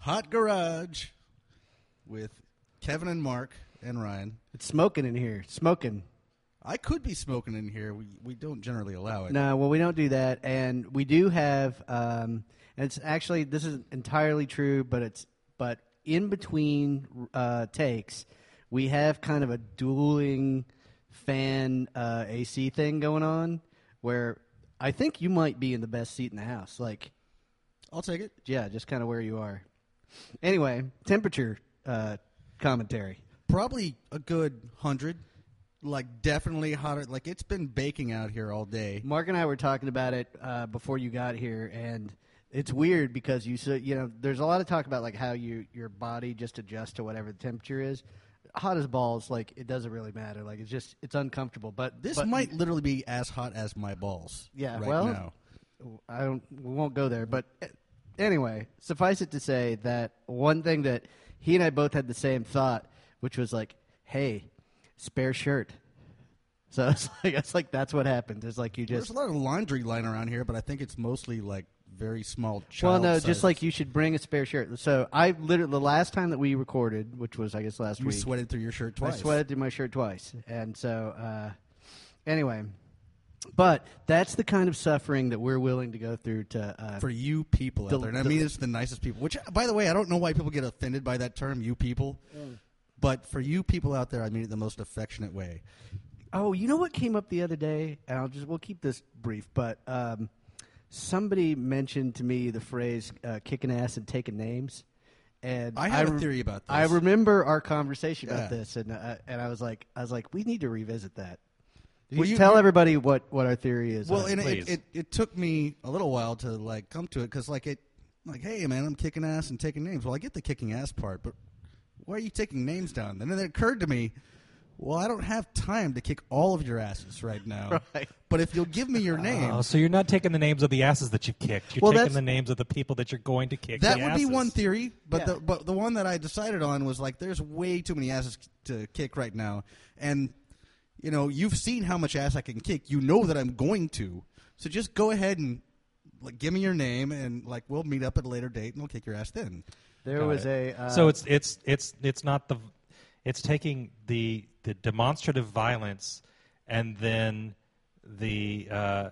Hot Garage with Kevin and Mark and Ryan. It's smoking in here. Smoking. I could be smoking in here. We don't generally allow it. No, well, we don't do that. And we do have, and it's actually, this is entirely true, but in between takes, we have kind of a dueling fan AC thing going on where I think you might be in the best seat in the house. Like, I'll take it. yeah, just kind of where you are. Anyway, temperature commentary. Probably a good 100. Like, definitely hotter. Like, it's been baking out here all day. Mark and I were talking about it before you got here, and it's weird because there's a lot of talk about like how your body just adjusts to whatever the temperature is. Hot as balls, like it doesn't really matter. Like it's uncomfortable. But This might literally be as hot as my balls. Yeah, right well, now. we won't go there. But anyway, suffice it to say that one thing that he and I both had the same thought, which was like, hey, spare shirt. So it's like that's what happened. It's like There's a lot of laundry lying around here, but I think it's mostly like very small child Well, no, sizes. just like you should bring a spare shirt. So I literally, the last time that we recorded, which was I guess last You week, sweated through your shirt twice. I sweated through my shirt twice. And so anyway, but that's the kind of suffering that we're willing to go through to For you people out there. And I mean, it's the nicest people. Which, by the way, I don't know why people get offended by that term, you people. But for you people out there, I mean it the most affectionate way. Oh, you know what came up the other day? And we'll keep this brief, but somebody mentioned to me the phrase kicking ass and taking names. And I have a theory about this. I remember our conversation about this, and I was like, we need to revisit that. Tell everybody what our theory is. Well, and it took me a little while to like come to it because hey man, I'm kicking ass and taking names. Well, I get the kicking ass part, but why are you taking names down? And then it occurred to me, well, I don't have time to kick all of your asses right now. Right. But if you'll give me your name, Oh, so you're not taking the names of the asses that you've kicked. You're taking the names of the people that you're going to kick. that the would be asses. one theory. But Yeah. the one that I decided on was like, there's way too many asses to kick right now, and you've seen how much ass I can kick. You know that I'm going to. So just go ahead and like give me your name, and like we'll meet up at a later date, and we'll kick your ass then. there was a So it's not it's taking the demonstrative violence and then the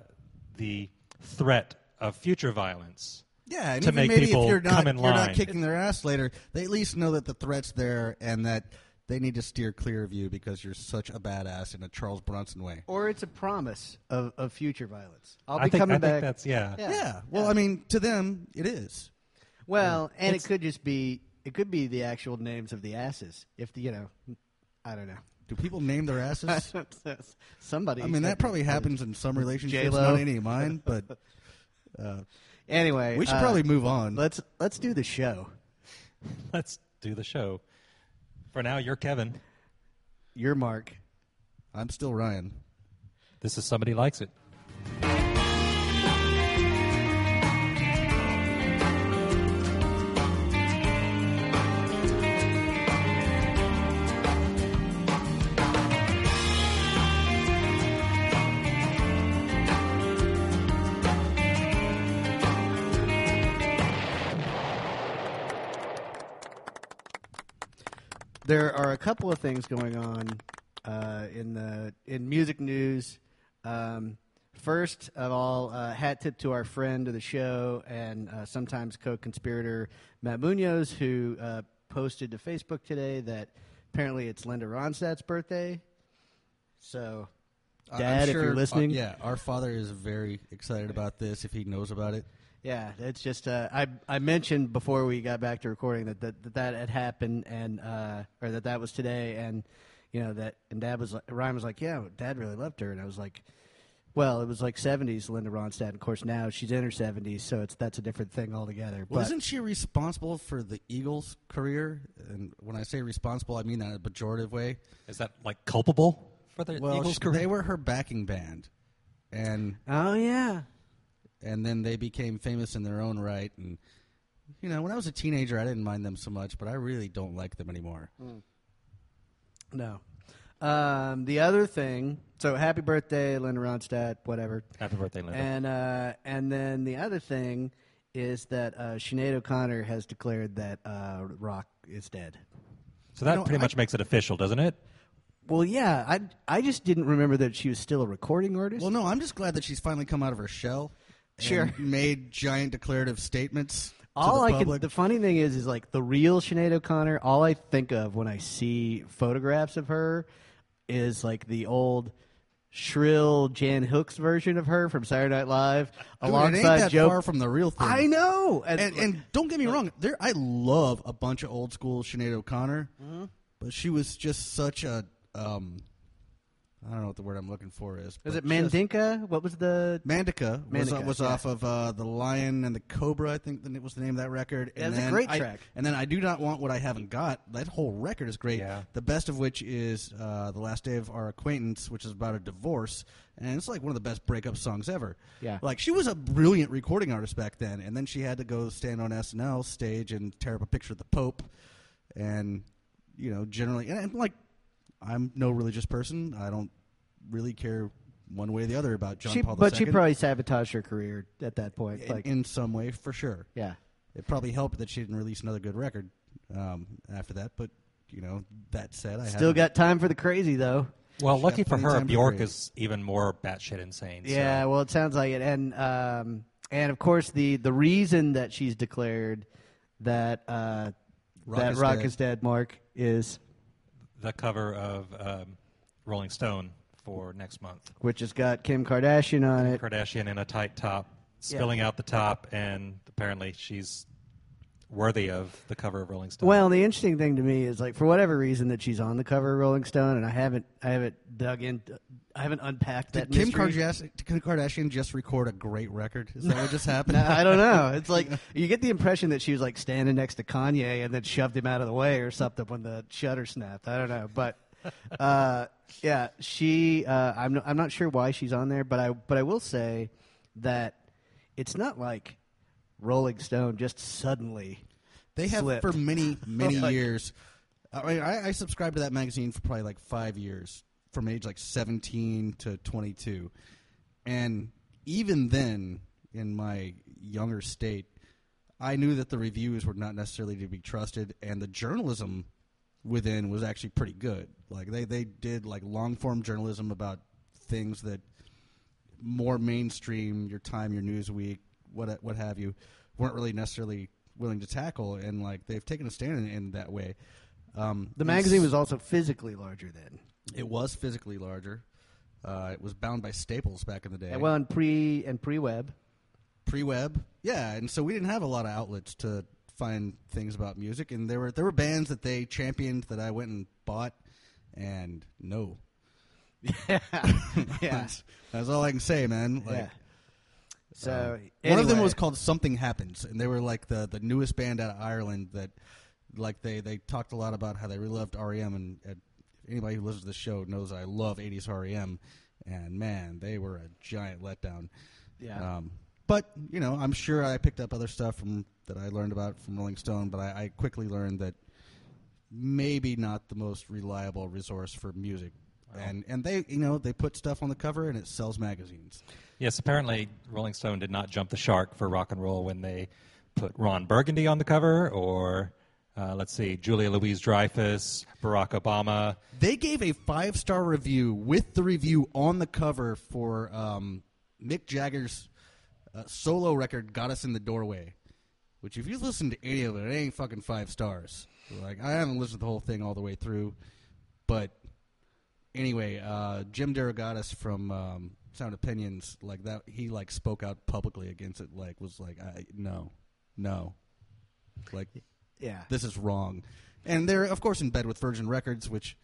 threat of future violence. Yeah, and to even make maybe people if you're come in line. not kicking their ass later, they at least know that the threat's there and that they need to steer clear of you because you're such a badass in a Charles Bronson way. or it's a promise of future violence. I'll I be think, coming I think back. that's Yeah. Well, I mean, to them, it is. Well, and it could just be the actual names of the asses. If I don't know. Do people name their asses? Somebody. I mean, that probably happens in some relationships, J-Lo. not any of mine. But Anyway, we should probably move on. Let's do the show. Let's do the show. For now, you're Kevin. You're Mark. I'm still Ryan. This is Somebody Likes It. There are a couple of things going on in music news. First of all, hat tip to our friend of the show and sometimes co-conspirator Matt Munoz, who posted to Facebook today that apparently it's Linda Ronstadt's birthday. So, Dad, I'm sure, if you're listening, our father is very excited about this if he knows about it. yeah, it's just I mentioned before we got back to recording that had happened and or that was today, and Ryan was like, yeah, Dad really loved her, and I was like, well, it was like 70s Linda Ronstadt. Of course, now she's in her 70s, so that's a different thing altogether. Well, but isn't she responsible for the Eagles' career? And when I say responsible, I mean that in a pejorative way. Is that like culpable for the Eagles' career? They were her backing band, and oh yeah, and then they became famous in their own right. And when I was a teenager, I didn't mind them so much, but I really don't like them anymore. no. The other thing, so happy birthday, Linda Ronstadt, whatever. Happy birthday, Linda. And then the other thing is that Sinead O'Connor has declared that rock is dead. So that pretty much makes it official, doesn't it? Well, yeah. I just didn't remember that she was still a recording artist. Well, no, I'm just glad that she's finally come out of her shell. Sure. And made giant declarative statements. The funny thing is like the real Sinead O'Connor, all I think of when I see photographs of her is like the old shrill Jan Hooks version of her from Saturday Night Live, alongside it ain't that Joe. far from the real thing. I know, and don't get me wrong, I love a bunch of old school Sinead O'Connor, but she was just such a I don't know what the word I'm looking for is. Was it Mandinka? What was the Mandinka was off of The Lion and the Cobra, I think it was the name of that record. And that's a great track. And then I Do Not Want What I Haven't Got. That whole record is great. Yeah. The best of which is The Last Day of Our Acquaintance, which is about a divorce. And it's like one of the best breakup songs ever. Yeah. Like, she was a brilliant recording artist back then. And then she had to go stand on SNL stage and tear up a picture of the Pope. And, generally, and like, I'm no religious person. I don't really care one way or the other about John Paul II. But she probably sabotaged her career at that point. In some way, for sure. Yeah. It probably helped that she didn't release another good record after that. But, that said, I still got time for the crazy, though. Well, lucky for her, Bjork crazy. Is even more batshit insane. Yeah, so. well, it sounds like it. And of course, the reason that she's declared that Rock is Dead, Mark, is the cover of Rolling Stone for next month, which has got Kim Kardashian on it. Kardashian in a tight top, spilling out the top, and apparently she's worthy of the cover of Rolling Stone. Well, the interesting thing to me is, like, for whatever reason that she's on the cover of Rolling Stone, and I haven't dug in, I haven't unpacked that Did mystery. Kim Kardashian just record a great record? Is that what just happened? I don't know. It's like you get the impression that she was like standing next to Kanye and then shoved him out of the way or something when the shutter snapped. I don't know, but yeah, she. I'm not sure why she's on there, but I will say that it's not like Rolling Stone just suddenly. They have slipped. for many years. I mean, I subscribed to that magazine for probably like 5 years, from age like 17 to 22, and even then, in my younger state, I knew that the reviews were not necessarily to be trusted, and the journalism within was actually pretty good. Like they did like long form journalism about things that more mainstream, your Time, your Newsweek, what have you, weren't really necessarily willing to tackle, and like they've taken a stand in that way. The magazine was also physically larger then. It was physically larger. It was bound by Staples back in the day. Well, and pre-web. Pre-web, yeah, and so we didn't have a lot of outlets to find things about music, and there were bands that they championed that I went and bought, and no. Yeah. That's all I can say, man. Like, yeah. So one of them was called Something Happens, and they were like the newest band out of Ireland that, like, they talked a lot about how they really loved REM, and anybody who listens to the show knows I love 80s REM, and man, they were a giant letdown. Yeah. But, I'm sure I picked up other stuff that I learned about from Rolling Stone, but I quickly learned that maybe not the most reliable resource for music. Wow. And they, they put stuff on the cover and it sells magazines. Yes, apparently Rolling Stone did not jump the shark for rock and roll when they put Ron Burgundy on the cover, or let's see, Julia Louis-Dreyfus, Barack Obama. They gave a 5-star review with the review on the cover for Mick Jagger's solo record, Got Us in the Doorway, which if you listen to any of it, it ain't fucking 5 stars. Like, I haven't listened to the whole thing all the way through, but anyway, Jim DeRogatis from Sound Opinions, like that, he like spoke out publicly against it, like was like, no, like, yeah, this is wrong. And they're of course in bed with Virgin Records, which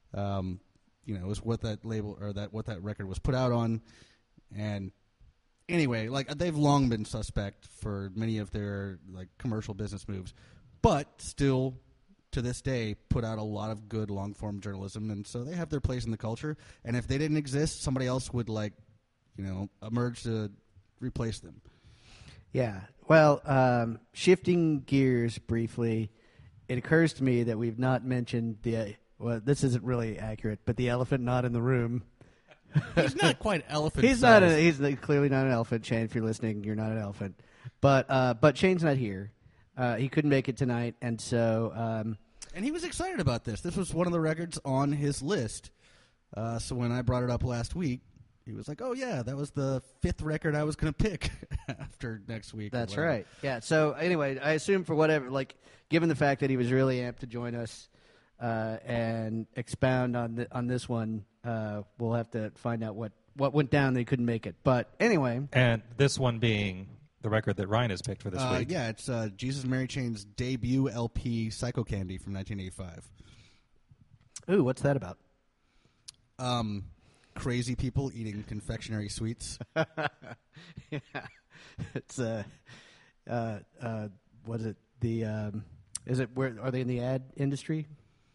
is what that label or what that record was put out on. And anyway, like they've long been suspect for many of their like commercial business moves, but still to this day put out a lot of good long form journalism, and so they have their place in the culture. And if they didn't exist, somebody else would emerge to replace them. Yeah. Well, shifting gears briefly, it occurs to me that we've not mentioned this isn't really accurate, but the elephant not in the room. He's not quite elephant. He's clearly not an elephant. Shane, if you're listening, you're not an elephant. But Shane's not here. He couldn't make it tonight, and so And he was excited about this. This was one of the records on his list. So when I brought it up last week, he was like, "Oh yeah, that was the 5th record I was going to pick after next week." or that's whatever. right. Yeah. So anyway, I assume for whatever, like, given the fact that he was really amped to join us and expound on this one, we'll have to find out what went down that he couldn't make it. But anyway, And this one being the record that Ryan has picked for this week. Yeah, it's Jesus and Mary Chain's debut LP, Psycho Candy, from 1985. ooh, what's that about? Crazy people eating confectionery sweets. Yeah. It's what is it? Is it where are they in the ad industry?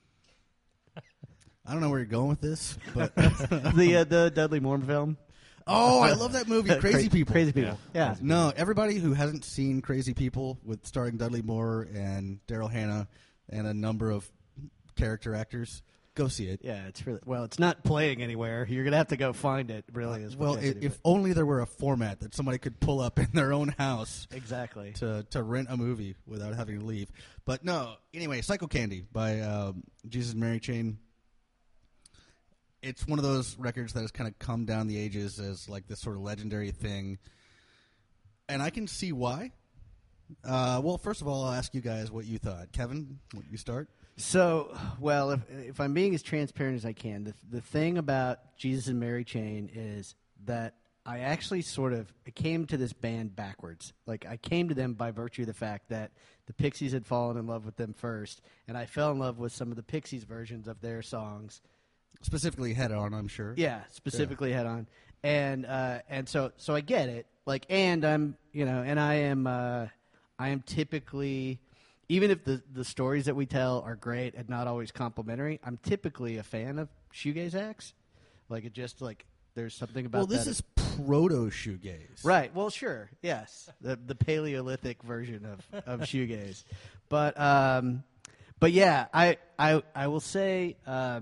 I don't know where you're going with this, but the Dudley Moore film. oh, I love that movie, Crazy People. Crazy People. Yeah. No, everybody who hasn't seen Crazy People, with starring Dudley Moore and Daryl Hannah and a number of character actors, go see it. Yeah, it's really well. It's not playing anywhere. You're gonna have to go find it. Really, is Well, what you have to do, if only there were a format that somebody could pull up in their own house but- exactly. to rent a movie without having to leave. But no, anyway, Psycho Candy by Jesus and Mary Chain. It's one of those records that has kind of come down the ages as like this sort of legendary thing, and I can see why. Well, first of all, I'll ask you guys what you thought. Kevin, you start? So, well, if I'm being as transparent as I can, the thing about Jesus and Mary Chain is that I actually I came to this band backwards. Like, I came to them by virtue of the fact that the Pixies had fallen in love with them first, and I fell in love with some of the Pixies versions of their songs. Specifically Head On, I'm sure. Yeah, specifically Head On, and so I get it. Like, and I am typically, even if the stories that we tell are great and not always complimentary, I'm typically a fan of shoegaze acts. Like, it just like there's something about. Well, this that. is proto shoegaze, Right. Well, sure. Yes, the Paleolithic version of shoegaze, but yeah, I will say.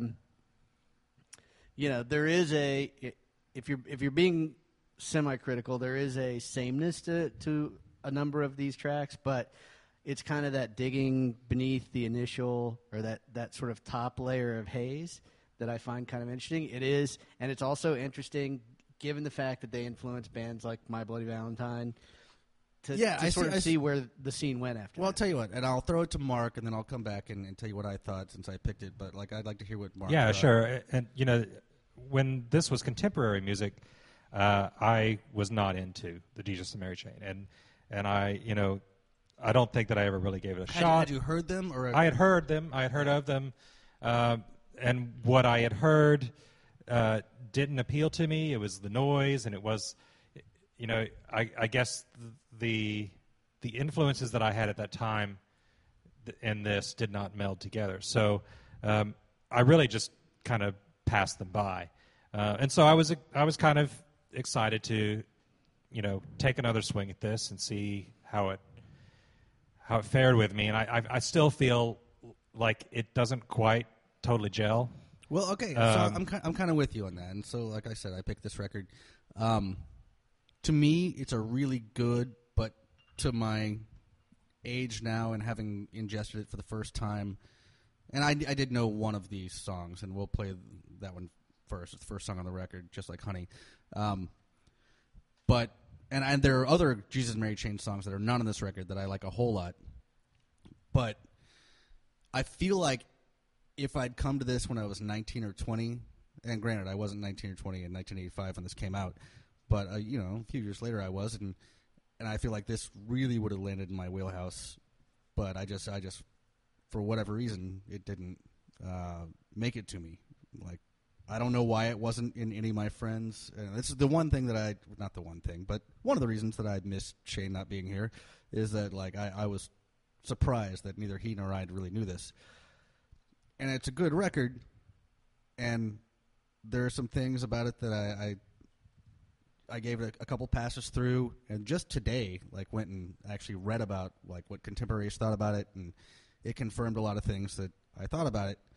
There is if you're being semi-critical, there is a sameness to a number of these tracks, but it's kind of that digging beneath the initial or that sort of top layer of haze that I find kind of interesting. It is, and it's also interesting given the fact that they influenced bands like My Bloody Valentine to see where the scene went after. Well, I'll that. tell you what, and I'll throw it to Mark, and then I'll come back and tell you what I thought since I picked it. But like, I'd like to hear what Mark. Yeah, thought. sure. And when this was contemporary music, I was not into the Jesus and Mary Chain, and I don't think that I ever really gave it a shot. Had you heard them, or I had heard them. I had heard of them, and what I had heard didn't appeal to me. It was the noise, and it was, I guess the influences that I had at that time in this did not meld together. So I really just kind of passed them by, and so I was kind of excited to, take another swing at this and see how it fared with me, and I still feel like it doesn't quite totally gel. Well, okay, so I'm kind of with you on that, and so like I said, I picked this record. To me, it's a really good, but to my age now and having ingested it for the first time, and I did know one of these songs, and we'll play that one first. It's the first song on the record, Just Like Honey. But and there are other Jesus and Mary Chain songs that are not on this record that I like a whole lot. But I feel like if I'd come to this when I was 19 or 20, and granted I wasn't 19 or 20 in 1985 when this came out, but a few years later I was, and I feel like this really would have landed in my wheelhouse. But I just for whatever reason it didn't make it to me. Like, I don't know why it wasn't in any of my friends. This is the one thing that not the one thing, but one of the reasons that I missed Shane not being here is that, like, I was surprised that neither he nor I really knew this. And it's a good record, and there are some things about it that I gave it a couple passes through, and just today, like, went and actually read about, like, what contemporaries thought about it, and it confirmed a lot of things that I thought about it.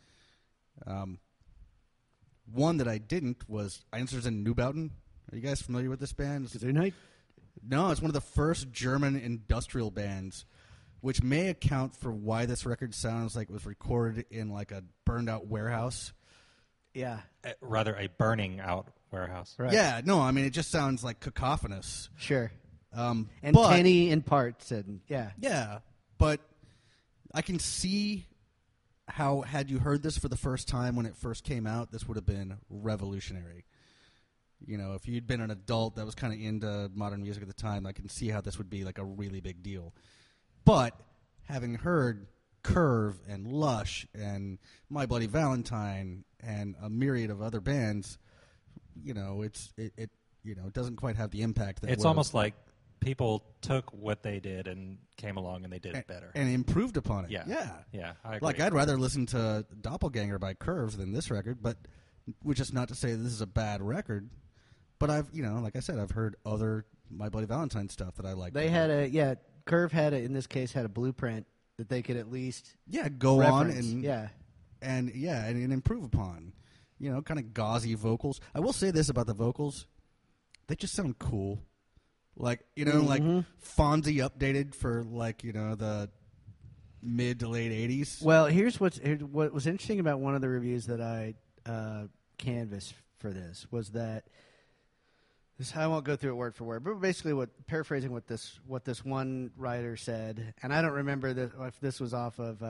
One that I didn't was Einstürzende Neubauten. Are you guys familiar with this band? Gesundheit? No, it's one of the first German industrial bands, which may account for why this record sounds like it was recorded in like a burned out warehouse. Yeah. Rather, a burning out warehouse. Right. Yeah, no, I mean, it just sounds like cacophonous. Sure. And But- tinny in parts, and yeah. Yeah, but I can see how, had you heard this for the first time when it first came out, this would have been revolutionary. You know, if you'd been an adult that was kind of into modern music at the time, I can see how this would be like a really big deal. But having heard Curve and Lush and My Bloody Valentine and a myriad of other bands, you know, it doesn't quite have the impact that It's would've- almost like people took what they did and came along and they did it better. and improved upon it. Yeah. Yeah. I agree. Like, I'd rather listen to Doppelganger by Curves than this record, but which is not to say this is a bad record. But I've, like I said, I've heard other My Bloody Valentine stuff that I like. They had Curve had in this case had a blueprint that they could at least go reference. on and and improve upon. You know, kind of gauzy vocals. I will say this about the vocals. They just sound cool. Like, like Fonzie updated for the mid to late 80s. Well, here's what was interesting about one of the reviews that I canvassed for this was that I won't go through it word for word, but basically paraphrasing what this one writer said, and I don't remember if this was off of.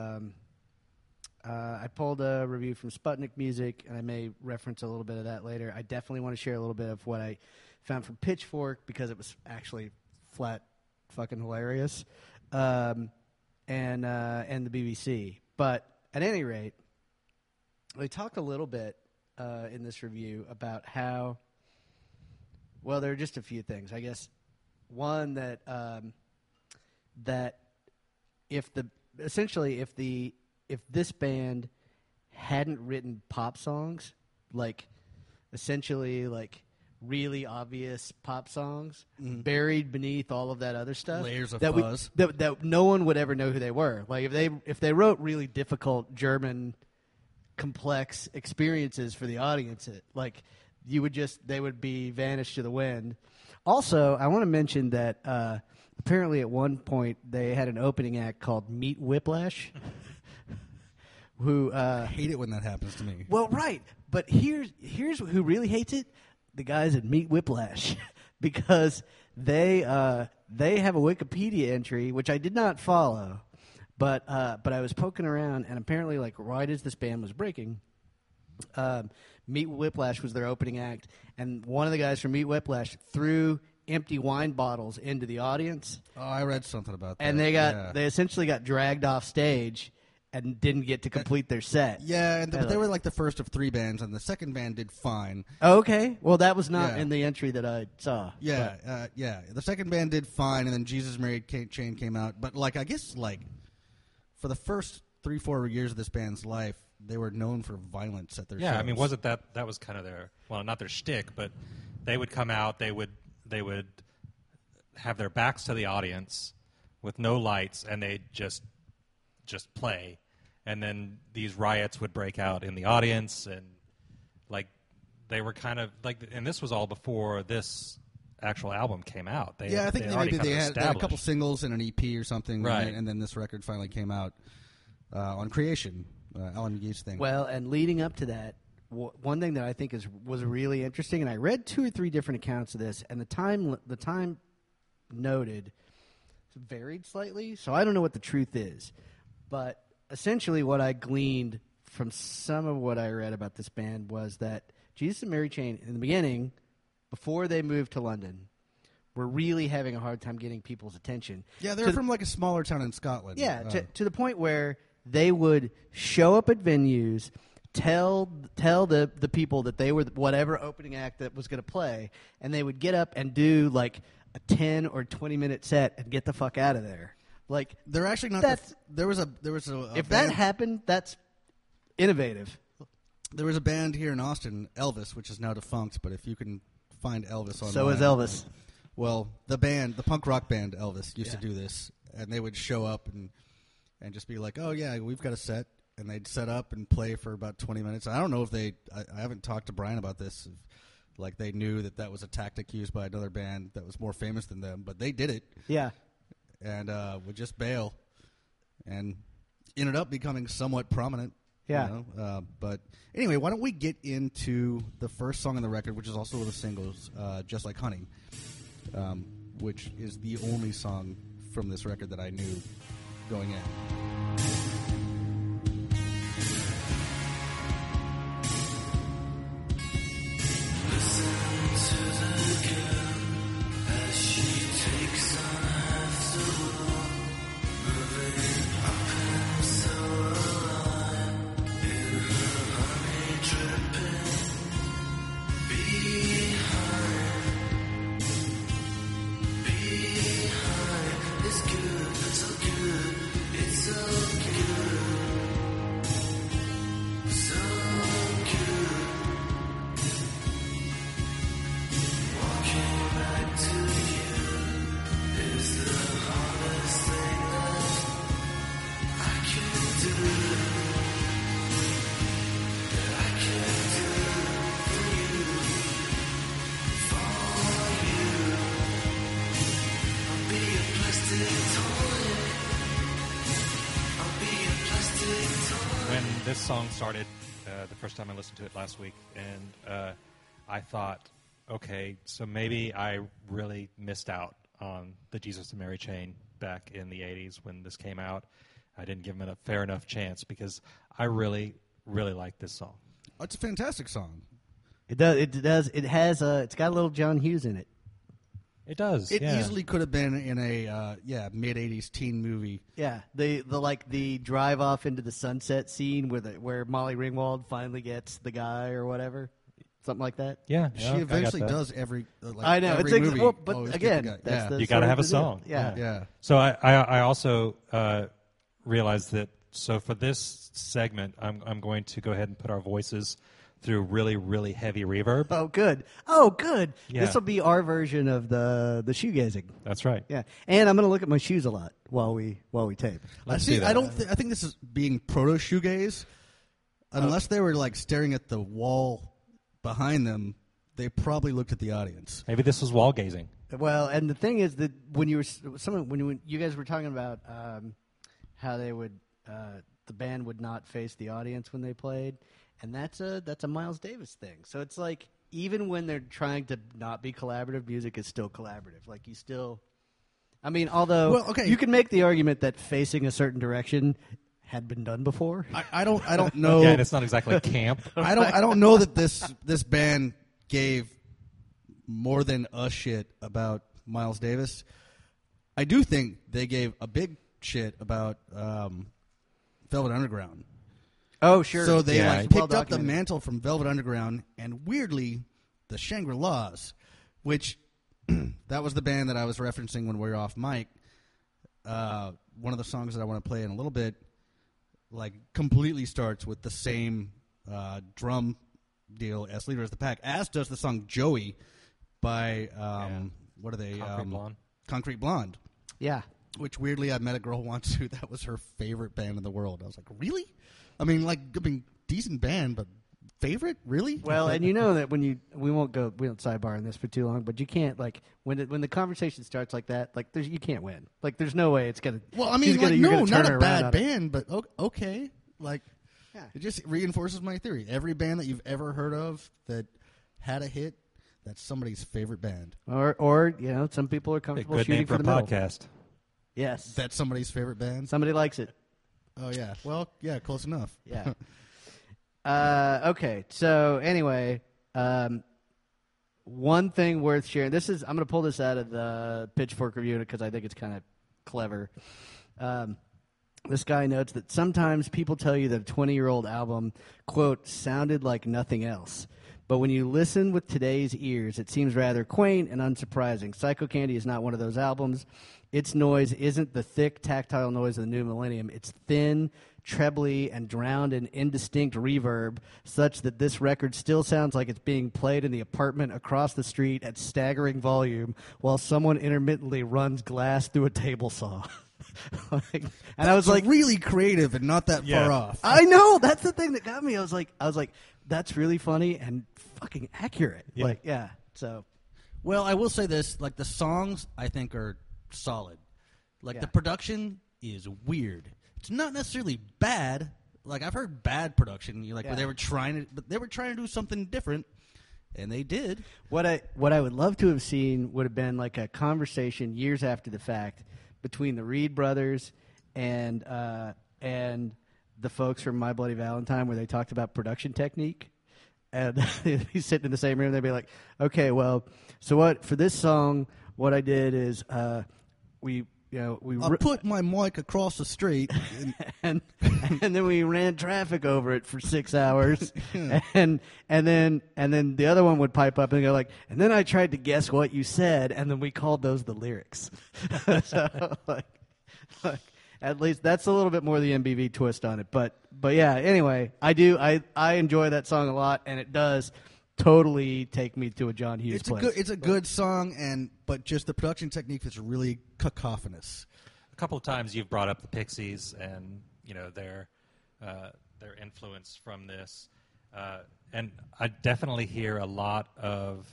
I pulled a review from Sputnik Music, and I may reference a little bit of that later. I definitely want to share a little bit of what I found from Pitchfork because it was actually flat fucking hilarious, and the BBC. But at any rate, they talked a little bit in this review about how. Well, there are just a few things, I guess. One that if this band hadn't written pop songs, essentially really obvious pop songs, buried beneath all of that other stuff, Layers of that fuzz. that no one would ever know who they were. Like if they wrote really difficult German, complex experiences for the audience, they would be vanished to the wind. Also, I want to mention that apparently at one point they had an opening act called Meat Whiplash. Who I hate it when that happens to me. Well, right, but here's who really hates it: the guys at Meat Whiplash, because they have a Wikipedia entry which I did not follow, but I was poking around, and apparently, right as this band was breaking, Meat Whiplash was their opening act, and one of the guys from Meat Whiplash threw empty wine bottles into the audience. Oh, I read something about that. And they essentially got dragged off stage and didn't get to complete their set. Yeah, but they were the first of three bands, and the second band did fine. Oh, okay. Well, that was not in the entry that I saw. Yeah, the second band did fine, and then Jesus Mary Chain came out. But I guess for the first 3-4 years of this band's life, they were known for violence at their shows. Yeah, I mean, wasn't that was kind of their, well, not their shtick, but they would come out, they would have their backs to the audience with no lights, and they'd just play, and then these riots would break out in the audience, and they were kind of and this was all before this actual album came out. I think they had a couple singles and an EP or something, right? And then this record finally came out on Creation, Alan McGee's thing. Well, and leading up to that, one thing that I think was really interesting, and I read 2 or 3 different accounts of this, and the time noted varied slightly, so I don't know what the truth is. But essentially what I gleaned from some of what I read about this band was that Jesus and Mary Chain, in the beginning, before they moved to London, were really having a hard time getting people's attention. Yeah, they're from a smaller town in Scotland. Yeah, to the point where they would show up at venues, tell the people that they were whatever opening act that was going to play, and they would get up and do a 10 or 20-minute set and get the fuck out of there. They're actually not. There was a if band, that happened, that's innovative. There was a band here in Austin, Elvis, which is now defunct. But if you can find Elvis online, so is Elvis. Well, the punk rock band Elvis used to do this, and they would show up and just be like, "Oh yeah, we've got a set," and they'd set up and play for about 20 minutes. I don't know if I haven't talked to Brian about this. Like they knew that was a tactic used by another band that was more famous than them, but they did it. Yeah. And would just bail, and ended up becoming somewhat prominent. Yeah. You know? But anyway, why don't we get into the first song on the record, which is also one of the singles, Just Like Honey, which is the only song from this record that I knew going in. When this song started, the first time I listened to it last week, and I thought, okay, so maybe I really missed out on the Jesus and Mary chain back in the 80s when this came out. I didn't give him a fair enough chance because I really, really like this song. It's a fantastic song. It does. It has. It's got a little John Hughes in it. It does. It yeah. easily could have been in a mid '80s teen movie. Yeah, the drive off into the sunset scene where Molly Ringwald finally gets the guy or whatever, something like that. Yeah, She I got eventually that. does every. I know every it's movie. well, but always again, get the guy. that's yeah. the You got to sort have of a the deal. song. Yeah. Yeah. So I also realized that. So for this segment, I'm going to go ahead and put our voices through really, really heavy reverb. Oh, good. Oh, good. Yeah. This will be our version of the shoegazing. That's right. Yeah, and I'm going to look at my shoes a lot while we tape. Let's See, do that. I don't. I think this is being proto shoegaze. Unless they were like staring at the wall behind them, they probably looked at the audience. Maybe this was wall gazing. Well, and the thing is that when you guys were talking about how they would the band would not face the audience when they played, and that's a Miles Davis thing. So it's like even when they're trying to not be collaborative, music is still collaborative. Like you still, I mean, although Well, okay. you can make the argument that facing a certain direction had been done before. I don't know. Yeah, and it's not exactly camp. I don't know that this band gave more than a shit about Miles Davis. I do think they gave a big shit about Velvet Underground. Oh, sure. So they Yeah, like it's picked well up the documented. mantle from Velvet Underground and weirdly the Shangri-Las, which that was the band that I was referencing when we were off mic. One of the songs that I want to play in a little bit, like completely starts with the same drum deal as Leader of the Pack, as does the song Joey by what are they? Concrete Blonde. Concrete Blonde. Yeah. Which weirdly, I met a girl once who that was her favorite band in the world. I was like, really? I mean, decent band, but favorite, really? Well, and you know that we won't sidebar on this for too long, but you can't when the conversation starts like that, like you can't win. Like there's no way it's gonna. Well, I mean, you're no, gonna not turn a her around bad on it. band, but okay. Like, Yeah. it just reinforces my theory. Every band that you've ever heard of that had a hit, that's somebody's favorite band. Or some people are A comfortable good shooting name for for a the middle. podcast. Yes, That's somebody's favorite band? somebody likes it. Oh, yeah. Well, yeah, close enough. Yeah. Okay. So anyway, one thing worth sharing. I'm going to pull this out of the Pitchfork review because I think it's kind of clever. This guy notes that sometimes people tell you that a 20-year-old album, quote, sounded like nothing else. But when you listen with today's ears, it seems rather quaint and unsurprising. Psycho Candy is not one of those albums. Its noise isn't the thick, tactile noise of the new millennium. It's thin, trebly, and drowned in indistinct reverb, such that this record still sounds like it's being played in the apartment across the street at staggering volume while someone intermittently runs glass through a table saw. and I was like, really creative and not that Yeah. far off. I know, that's the thing that got me. I was like, that's really funny and fucking accurate. Yeah. Like, yeah. So, Well, I will say this: like the songs, I think are solid. Like Yeah. the production is weird. It's not necessarily bad. Like I've heard bad production, where Yeah. they were trying to do something different, and they did. what I would love to have seen would have been like a conversation years after the fact between the Reed brothers and the folks from My Bloody Valentine, where they talked about production technique. And they'd be sitting in the same room. They'd be like, "Okay, well, so what for this song? What I did is we I put my mic across the street. And and then we ran traffic over it for 6 hours, and then the other one would pipe up and go like, and then I tried to guess what you said, and then we called those the lyrics. So like, at least that's a little bit more the MBV twist on it. But yeah. Anyway, I enjoy that song a lot, and it does totally take me to a John Hughes place. it's a good song, but just the production technique is really cacophonous. A couple of times you've brought up the Pixies and their influence from this, and I definitely hear a lot of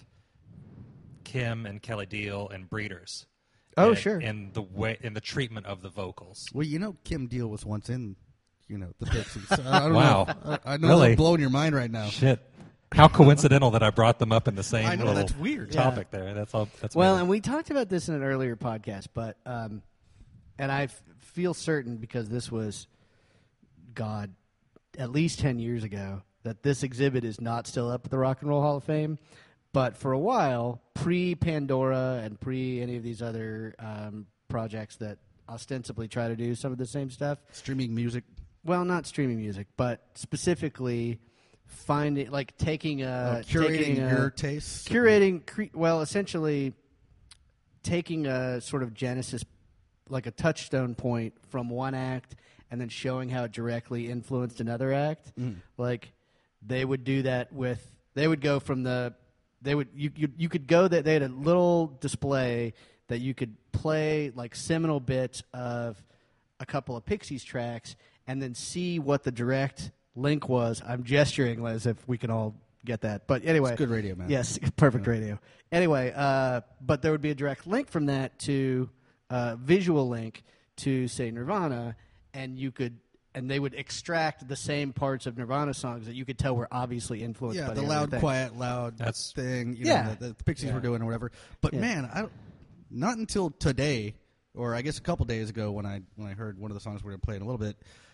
Kim and Kelly Deal and Breeders. Oh, in- sure. In the treatment of the vocals. Well, Kim Deal was once in, the Pixies. So I don't Wow. know. I know Really? they're blowing your mind right now. Shit. How coincidental that I brought them up in the same I know, little that's weird. topic there. That's all. That's Well, weird. and we talked about this in an earlier podcast, but and I feel certain because this was, God, at least 10 years ago, that this exhibit is not still up at the Rock and Roll Hall of Fame. But for a while, pre-Pandora and pre any of these other projects that ostensibly try to do some of the same stuff, Streaming music. well, not streaming music, but specifically finding, like taking a Curating taking your tastes. essentially taking a sort of genesis, like a touchstone point from one act, and then showing how it directly influenced another act. Like they would do that with. They would go from the. They would you could go that they had a little display that you could play like seminal bits of a couple of Pixies tracks and then see what the direct link was. I'm gesturing as if we can all get that. But anyway. It's good radio, man. Yes, perfect radio. Anyway, but there would be a direct link from that to visual link to, say, Nirvana, and they would extract the same parts of Nirvana songs that you could tell were obviously influenced by Yeah, the the other loud, thing. quiet, loud That's- thing. Yeah. The Pixies were doing or whatever. But Yeah. man, not until today, or I guess a couple days ago, when I heard one of the songs we're going to play in a little bit,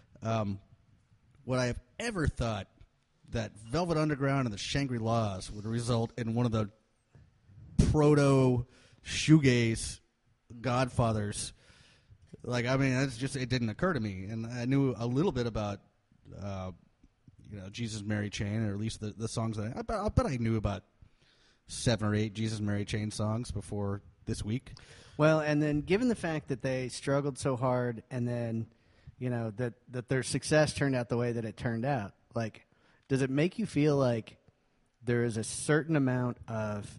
would I have ever thought that Velvet Underground and the Shangri-Las would result in one of the proto shoegaze godfathers? Like, I mean, it didn't occur to me, and I knew a little bit about, Jesus, Mary Chain, or at least the songs that I bet I knew about 7 or 8 Jesus, Mary Chain songs before this week. Well, and then given the fact that they struggled so hard, and then that their success turned out the way that it turned out, like, does it make you feel like there is a certain amount of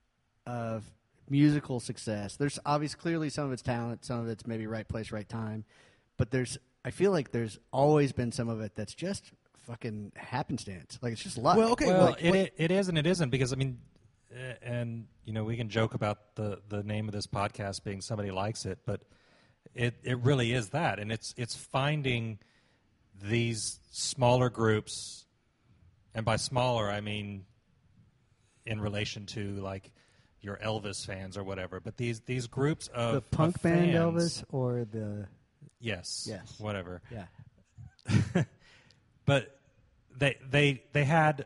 musical success? There's obviously clearly some of it's talent, some of it's maybe right place, right time, but I feel like there's always been some of it that's just fucking happenstance. Like, it's just luck. Well, okay, Well, like, it is and it isn't, because I mean, and we can joke about the name of this podcast being Somebody Likes It, but it really is that, and it's finding these smaller groups, and by smaller I mean in relation to like your Elvis fans or whatever, but these groups of the punk of band fans, Elvis or the yes, whatever. yeah. But they had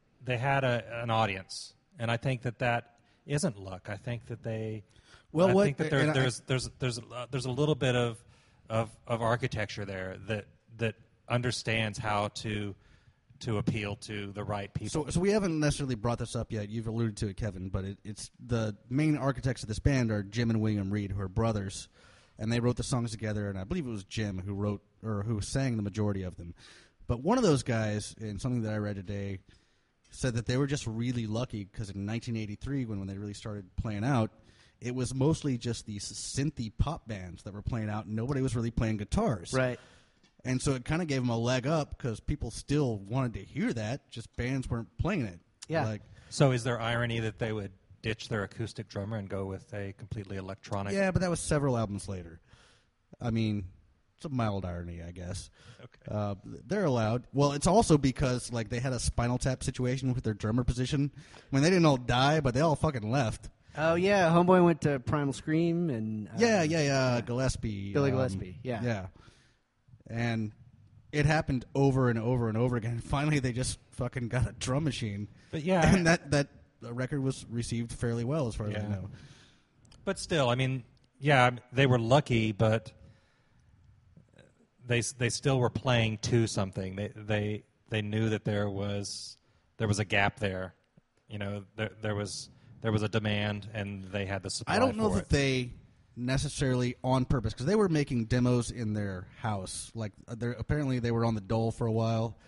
an audience, and I think that isn't luck. I think that they. Well, I what- think that and there's a little bit of architecture there that understands how to appeal to the right people. So we haven't necessarily brought this up yet. You've alluded to it, Kevin, but it's the main architects of this band are Jim and William Reed, who are brothers, and they wrote the songs together. And I believe it was Jim who sang the majority of them. But one of those guys, in something that I read today, said that they were just really lucky because in 1983, when they really started playing out, it was mostly just these synthy pop bands that were playing out, and nobody was really playing guitars. Right. And so it kind of gave them a leg up because people still wanted to hear that, just bands weren't playing it. Yeah. Like, So is there irony that they would ditch their acoustic drummer and go with a completely electronic? yeah, but that was several albums later. I mean, it's a mild irony, I guess. Okay. They're allowed. Well, it's also because like they had a Spinal Tap situation with their drummer position. I mean, they didn't all die, but they all fucking left. Oh yeah, Homeboy went to Primal Scream and Gillespie. Billy Gillespie. Yeah. Yeah. And it happened over and over and over again. Finally, they just fucking got a drum machine. But yeah, And that record was received fairly well, as far as I Yeah. know. but still, I mean, yeah, they were lucky, but they still were playing to something. They knew that there was a gap there. You know, there was a demand, and they had the supply. I don't know for that it. they necessarily on purpose, because they were making demos in their house. Like, apparently they were on the dole for a while,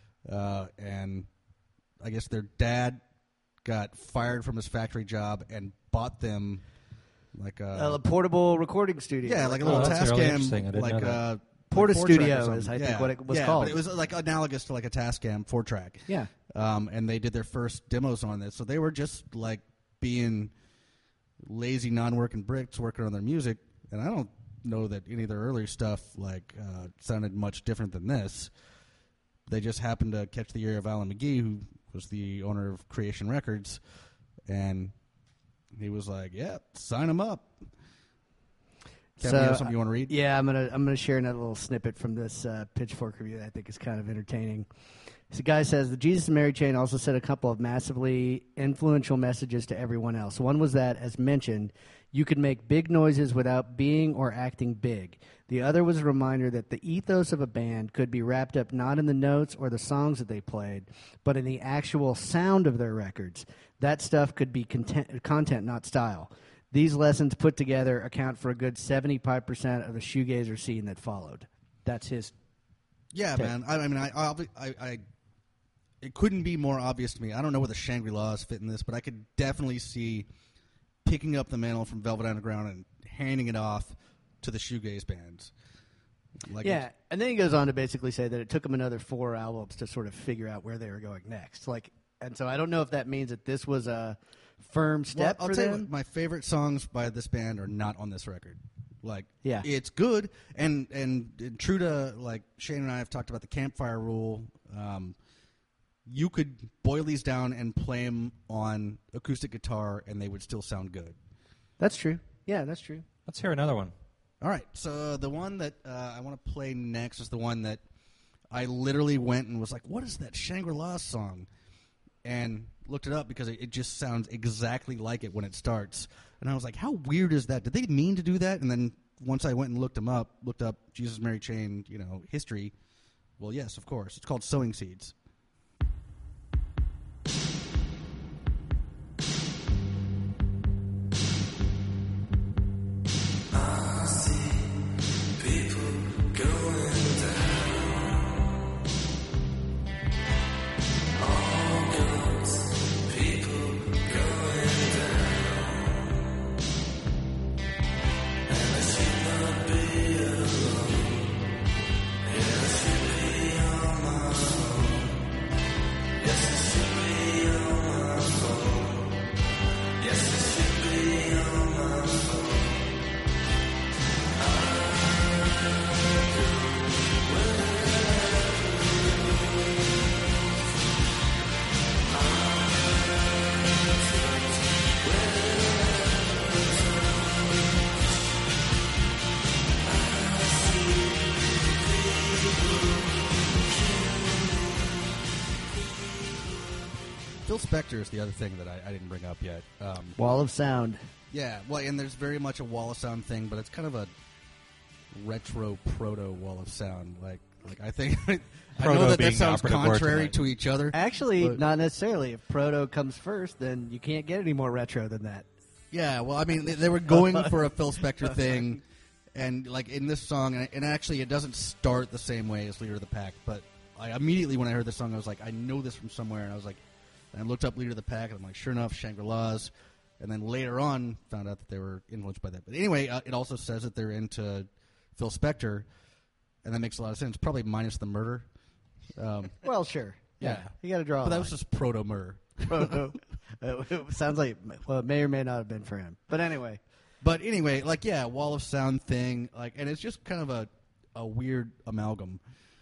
and I guess their dad got fired from his factory job and bought them like A portable recording studio. yeah, like a Oh, little that's really Tascam, interesting. I didn't like know that. Porta like 4-track or Studio something. is, I think, Yeah. what it was yeah, called. but it was like analogous to like a Tascam 4-track. Yeah. And they did their first demos on this, so they were just like being lazy, non-working bricks working on their music. And I don't know that any of their earlier stuff like sounded much different than this. They just happened to catch the ear of Alan McGee, who was the owner of Creation Records, and he was like, "Yeah, sign them up." Kevin, you have something you want to read? Yeah, I'm gonna share another little snippet from this Pitchfork review that I think is kind of entertaining. So the guy says the Jesus and Mary chain also sent a couple of massively influential messages to everyone else. One was that, as mentioned, you could make big noises without being or acting big. The other was a reminder that the ethos of a band could be wrapped up not in the notes or the songs that they played, but in the actual sound of their records. That stuff could be content, not style. These lessons put together account for a good 75% of the shoegazer scene that followed. That's his. Yeah, man. I mean, I it couldn't be more obvious to me. I don't know where the Shangri-Las fit in this, but I could definitely see picking up the mantle from Velvet Underground and handing it off to the shoegaze bands. Like, Yeah, and then he goes on to basically say that it took him another 4 albums to sort of figure out where they were going next. Like, and so I don't know if that means that this was a firm step I'll for tell you them. what, my favorite songs by this band are not on this record. Like, Yeah. it's good, and true to, like, Shane and I have talked about the campfire rule. You could boil these down and play them on acoustic guitar, and they would still sound good. That's true. Yeah, that's true. Let's hear another one. All right, so the one that I want to play next is the one that I literally went and was like, what is that Shangri-La song? And looked it up because it just sounds exactly like it when it starts. And I was like, how weird is that? Did they mean to do that? And then once I went and looked up Jesus Mary Chain, history. Well, yes, of course. It's called Sowing Seeds. Phil Spector is the other thing that I didn't bring up yet. Wall of Sound. Yeah, well, and there's very much a Wall of Sound thing, but it's kind of a retro proto Wall of Sound. Like I think I Proto know that being the sounds operative word contrary tonight. to each other. Actually, But- not necessarily. If Proto comes first, then you can't get any more retro than that. Yeah, well, I mean, they were going for a Phil Spector thing, and like in this song, and actually, it doesn't start the same way as Leader of the Pack. But I immediately, when I heard the song, I was like, I know this from somewhere, and I was like, and I looked up Leader of the Pack, and I'm like, sure enough, Shangri-Las. and then later on found out that they were influenced by that. But anyway, it also says that they're into Phil Spector, and that makes a lot of sense. Probably minus the murder. Well, sure. Yeah. Yeah. You got to draw But a that line. was just proto-murder. It sounds like, well, it may or may not have been for him. But anyway. But anyway, like, yeah, Wall of Sound thing, like, and it's just kind of a weird amalgam.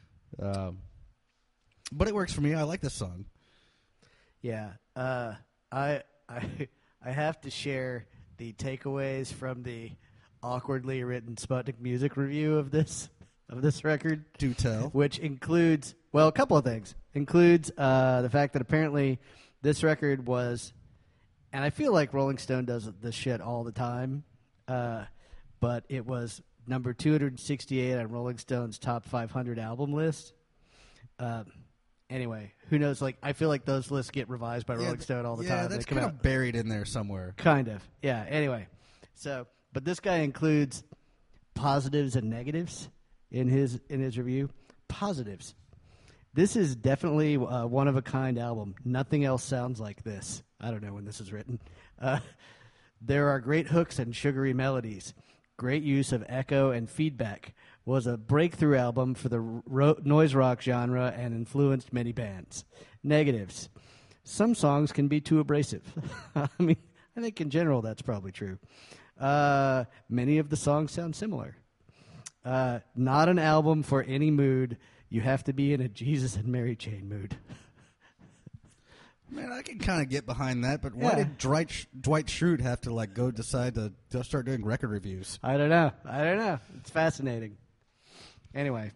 But it works for me. I like this song. Yeah. I have to share the takeaways from the awkwardly written Sputnik Music review of this record. Do tell. Which includes, well, a couple of things. Includes the fact that apparently this record was, and I feel like Rolling Stone does this shit all the time, but it was number 268 on Rolling Stone's top 500 album list. Anyway, who knows? Like, I feel like those lists get revised by Rolling Stone all the time. Yeah, that's They come kind out. of buried in there somewhere. Kind of. Yeah. Anyway, so but this guy includes positives and negatives in his review. Positives. This is definitely a one of a kind album. Nothing else sounds like this. I don't know when this is written. There are great hooks and sugary melodies. Great use of echo and feedback. Was a breakthrough album for the noise rock genre and influenced many bands. Negatives. Some songs can be too abrasive. I mean, I think in general that's probably true. Many of the songs sound similar. Not an album for any mood. You have to be in a Jesus and Mary Chain mood. Man, I can kind of get behind that, but why Yeah. did Dwight Schrute have to like go decide to start doing record reviews? I don't know. It's fascinating. Anyway.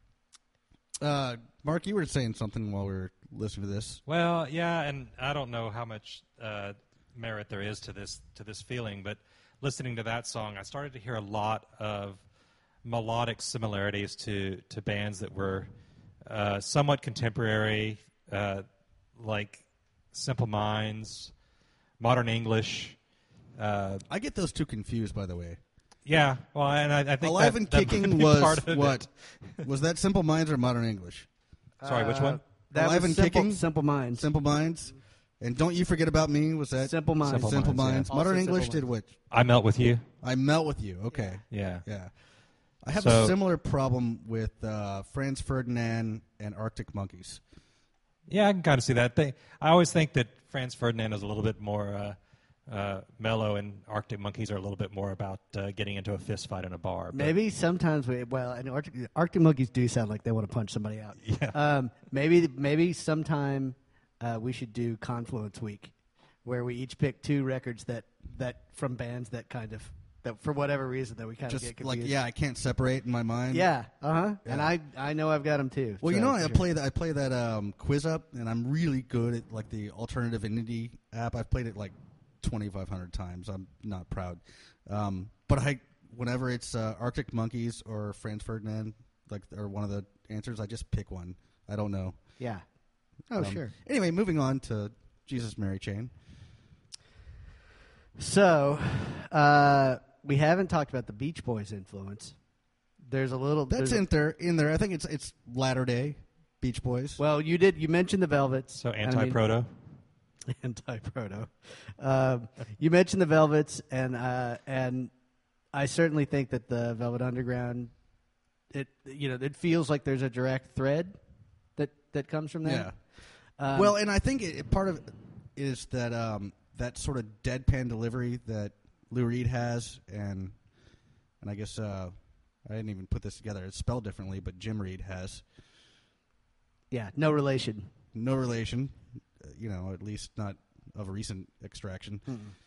Mark, you were saying something while we were listening to this. Well, yeah, and I don't know how much merit there is to this feeling, but listening to that song, I started to hear a lot of melodic similarities to bands that were somewhat contemporary, like Simple Minds, Modern English. I get those two confused, by the way. Yeah, well, and I think Alive that, and that might Kicking be was part of what? it. Was that Simple Minds or Modern English? Sorry, which one? That Alive was and Kicking? Simple Minds. Simple Minds. And Don't You Forget About Me, was that? Simple Minds. Simple Simple Minds, Minds. yeah. Modern Also English Simple did what? I Melt With You. I Melt With You. Okay. Yeah. Yeah. I have So- a similar problem with Franz Ferdinand and Arctic Monkeys. Yeah, I can kind of see that. I always think that Franz Ferdinand is a little bit more mellow, and Arctic Monkeys are a little bit more about getting into a fist fight in a bar. But Maybe sometimes and Arctic Monkeys do sound like they want to punch somebody out. Yeah. Maybe sometime we should do Confluence Week, where we each pick two records that from bands that kind of that for whatever reason that we kind of get Just confused. like, yeah, I can't separate in my mind. Yeah. Yeah. And I know I've got them too. Well, so, you know, I sure. play that quiz up, and I'm really good at like the alternative indie app. I've played it like 2,500 times. I'm not proud, but whenever it's Arctic Monkeys or Franz Ferdinand, or one of the answers, I just pick one. I don't know. Yeah. Oh, sure. Anyway, moving on to Jesus Mary Chain. So, we haven't talked about the Beach Boys influence. There's a little. That's there's a- in there. I think it's latter day Beach Boys. Well, you mentioned the Velvets. so and I mean- anti-proto. Anti-proto. You mentioned the Velvets, and I certainly think that the Velvet Underground, it feels like there's a direct thread that comes from Yeah. that. Well, and I think part of it is that that sort of deadpan delivery that Lou Reed has, and I guess I didn't even put this together. It's spelled differently, but Jim Reed has Yeah, no relation. no relation. At least not of recent extraction.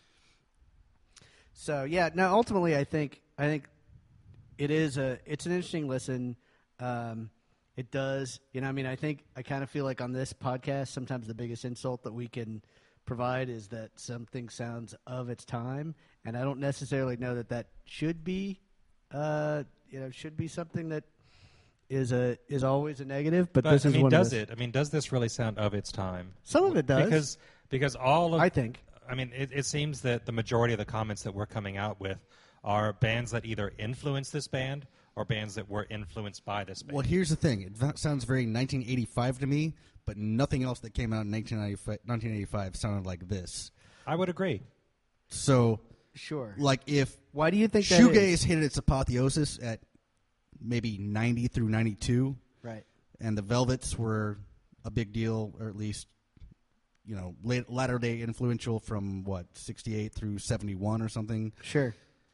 So yeah, no. Ultimately, I think it's an interesting listen. It does, I kind of feel like on this podcast, sometimes the biggest insult that we can provide is that something sounds of its time, and I don't necessarily know that should be, should be something that is always a negative. But this is one does of those. it? I mean, does this really sound of its time? Some of it does. Because all of I think. I mean, it seems that the majority of the comments that we're coming out with are bands that either influenced this band or bands that were influenced by this band. Well, here's the thing. It sounds very 1985 to me, but nothing else that came out in 1985 sounded like this. I would agree. So, Sure. like, if Why do you think that shoegaze is? hit its apotheosis at maybe 90 through 92, Right. and the Velvets were a big deal, or at least, latter day influential from 68 through 71 or something. Sure.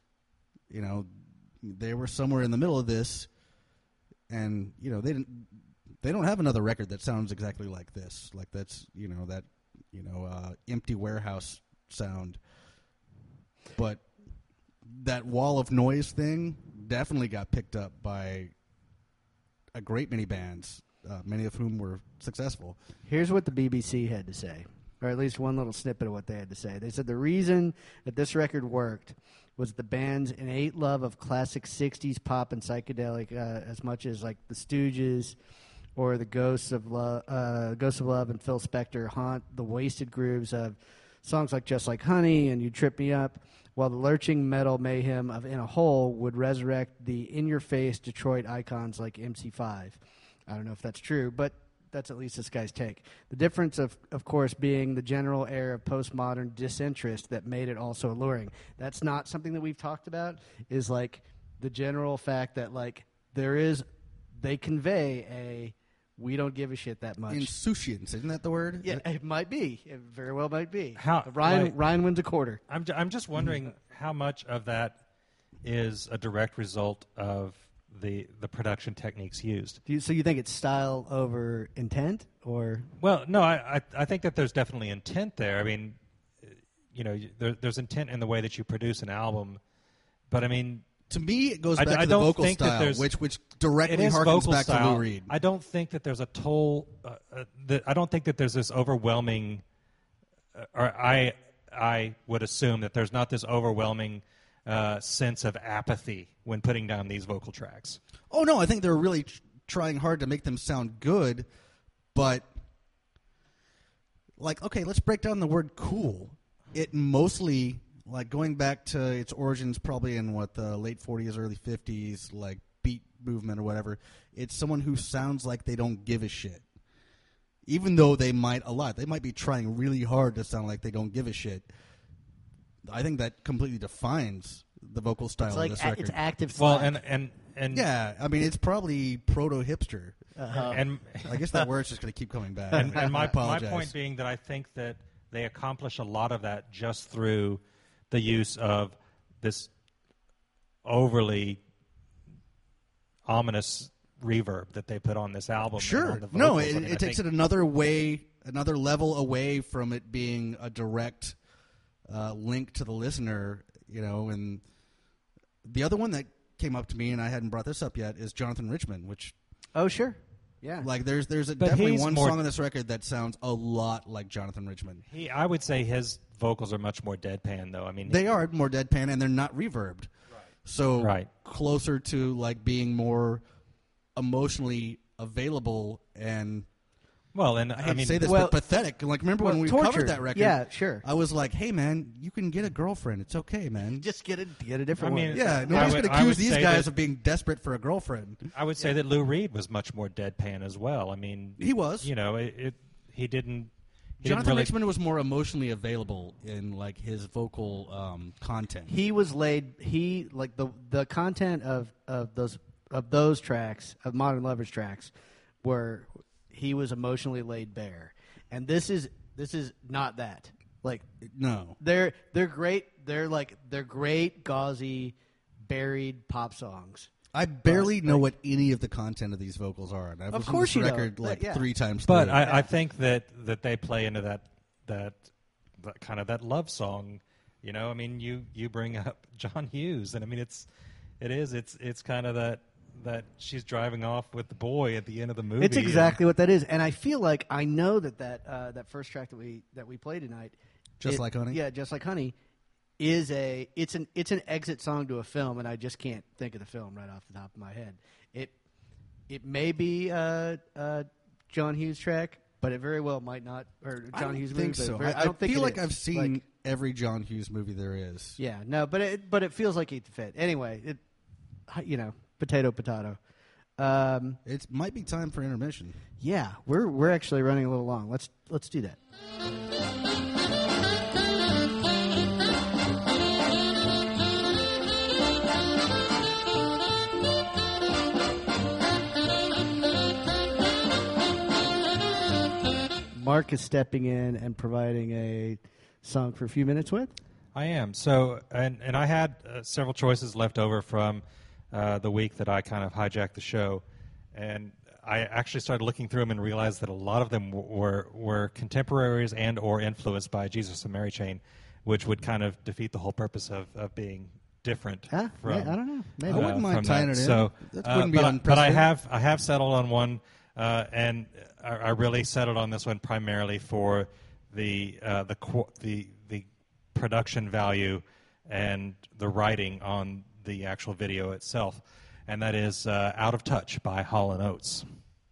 They were somewhere in the middle of this, and they don't have another record that sounds exactly like this. Like that's empty warehouse sound. But that wall of noise thing definitely got picked up by a great many bands, many of whom were successful. Here's what the BBC had to say, or at least one little snippet of what they had to say. They said the reason that this record worked was the band's innate love of classic 60s pop and psychedelic as much as like the Stooges or the Ghosts of Love and Phil Spector haunt the wasted grooves of songs like Just Like Honey and You Trip Me Up, while the lurching metal mayhem of In a Hole would resurrect the in-your-face Detroit icons like MC5. I don't know if that's true, but that's at least this guy's take. The difference, of course, being the general air of postmodern disinterest that made it also alluring. That's not something that we've talked about, is like the general fact that like they convey a we don't give a shit that much. Insouciance, isn't that the word? Yeah, it might be. It very well might be. How- Ryan wins a quarter. I'm just wondering how much of that is a direct result of the production techniques used. So you think it's style over intent, or? Well, no, I think that there's definitely intent there. I mean, there's intent in the way that you produce an album, but I mean, to me, it goes back I to the don't vocal think that style, which directly it is harkens vocal back style. to Lou Reed. I don't think that there's a I don't think that there's this overwhelming, or I would assume that there's not this overwhelming sense of apathy when putting down these vocal tracks. Oh, no, I think they're really trying hard to make them sound good, but, okay, let's break down the word cool. It mostly, going back to its origins probably in, the late 40s, early 50s, beat movement or whatever, it's someone who sounds like they don't give a shit. Even though they might be trying really hard to sound like they don't give a shit. I think that completely defines the vocal style of this record. It's active. Well, slack. and yeah, I mean, it's probably proto-hipster. and I guess that word's just going to keep coming back. and I my apologize. point being that I think that they accomplish a lot of that just through the use of this overly ominous reverb that they put on this album. Sure. On the vocals. No, I mean, I it takes think- it another level away from it being a direct link to the listener, and the other one that came up to me, and I hadn't brought this up yet, is Jonathan Richman, which... Oh, sure. Yeah. There's But definitely he's one more- song on this record that sounds a lot like Jonathan Richman. I would say his vocals are much more deadpan, though. I mean, They are more deadpan, and they're not reverbed. Right. So Right. closer to, being more emotionally available and... well, and I hate mean, to say this, well- but pathetic. Remember when we torture. covered that record? Yeah, sure. I was like, "Hey, man, you can get a girlfriend. It's okay, man." Just get a different I mean, one. Yeah, nobody's going to I accuse would these say guys that- of being desperate for a girlfriend. I would say that Lou Reed was much more deadpan as well. I mean, He was. he didn't. He didn't Jonathan really, Richman was more emotionally available in his vocal content. He was laid. He the content of those tracks, of Modern Lovers tracks, were he was emotionally laid bare, and this is not that. No, They're great. They're great, gauzy, buried pop songs. I barely know what any of the content of these vocals are. And I've Of listened course to you this don't. record Yeah. 3 times. but through. I think that they play into that kind of that love song. I mean, you bring up John Hughes, and I mean it's kind of that she's driving off with the boy at the end of the movie. It's exactly what that is, and I feel like I know that first track that we played tonight, Just Like Honey? Yeah, Just Like Honey, is it's an exit song to a film, and I just can't think of the film right off the top of my head. It may be a John Hughes track, but it very well might not, or I John don't Hughes think movie. so. But I don't think feel it like is. I've seen every John Hughes movie there is. Yeah, no, but it feels like it fit. Anyway, potato. It might be time for intermission. Yeah, we're actually running a little long. Let's do that. Mark is stepping in and providing a song for a few minutes with. I am. So, and I had several choices left over from the week that I kind of hijacked the show, and I actually started looking through them and realized that a lot of them were contemporaries and or influenced by Jesus and Mary Chain, which would kind of defeat the whole purpose of being different. Huh? From, I don't know. Maybe. I wouldn't mind from tying that. it in. So, That wouldn't be but I unprecedented. have settled on one, and I really settled on this one primarily for the production value and the writing on the actual video itself, and that is "Out of Touch" by Hall & Oates.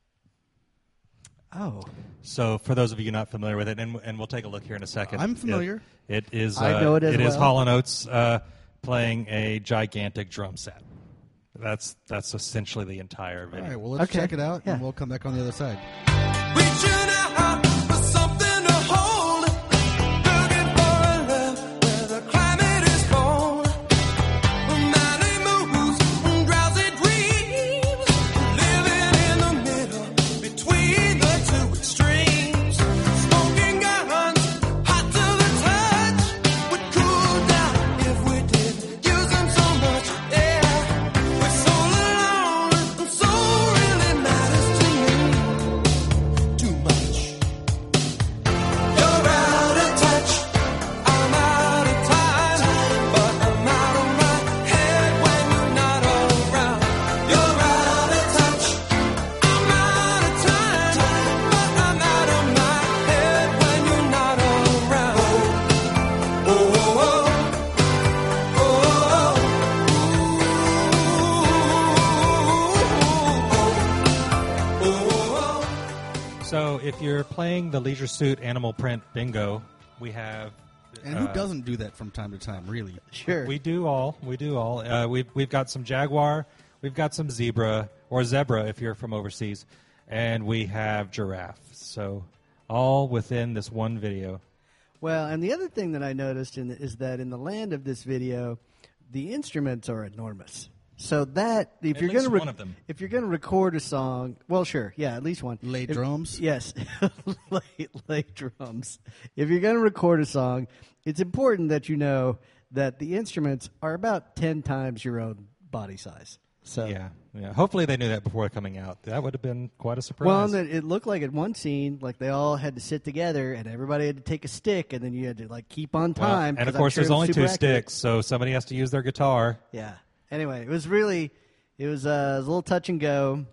Oh. So, for those of you not familiar with it, and we'll take a look here in a second. I'm familiar. It is. I know it as is well. Hall & Oates playing a gigantic drum set. That's essentially the entire All video. right, well, let's Okay. check it out, Yeah. and we'll come back on the other side. Reaching out for something to hold, looking for a love where the climate is cold. Manic moves and drowsy dreams, living in the middle between the two extremes. Smoking guns, hot to the touch, would cool down if we did. Using so much air, we're so alone, and so really matters to me. Too much. You're out of touch, I'm out of time, but I'm out of my head when you're not around. You're out of touch, I'm out of time, but I'm out of my head when you're not around. Oh, oh, So, if you're playing the Leisure Suit Animal Print Bingo, we have. And who doesn't do that from time to time, really? Sure. We do all. We've got some jaguar, we've got some zebra or zebra if you're from overseas, and we have giraffe. So all within this one video. Well, and the other thing that I noticed is that in the land of this video, the instruments are enormous. So that if At you're least going to one of them. if you're going to record a song, well, sure, yeah, at least one. Lay If- drums? Yes, lay drums. If you're going to record a song, it's important that you know that the instruments are about 10 times your own body size. So Yeah. Hopefully they knew that before coming out. That would have been quite a surprise. Well, and it looked like at one scene, like they all had to sit together, and everybody had to take a stick, and then you had to like keep on Well, time. and 'cause of I'm course, sure there's it was only super two accurate. sticks, so somebody has to use their guitar. Yeah. Anyway, it was a little touch and go.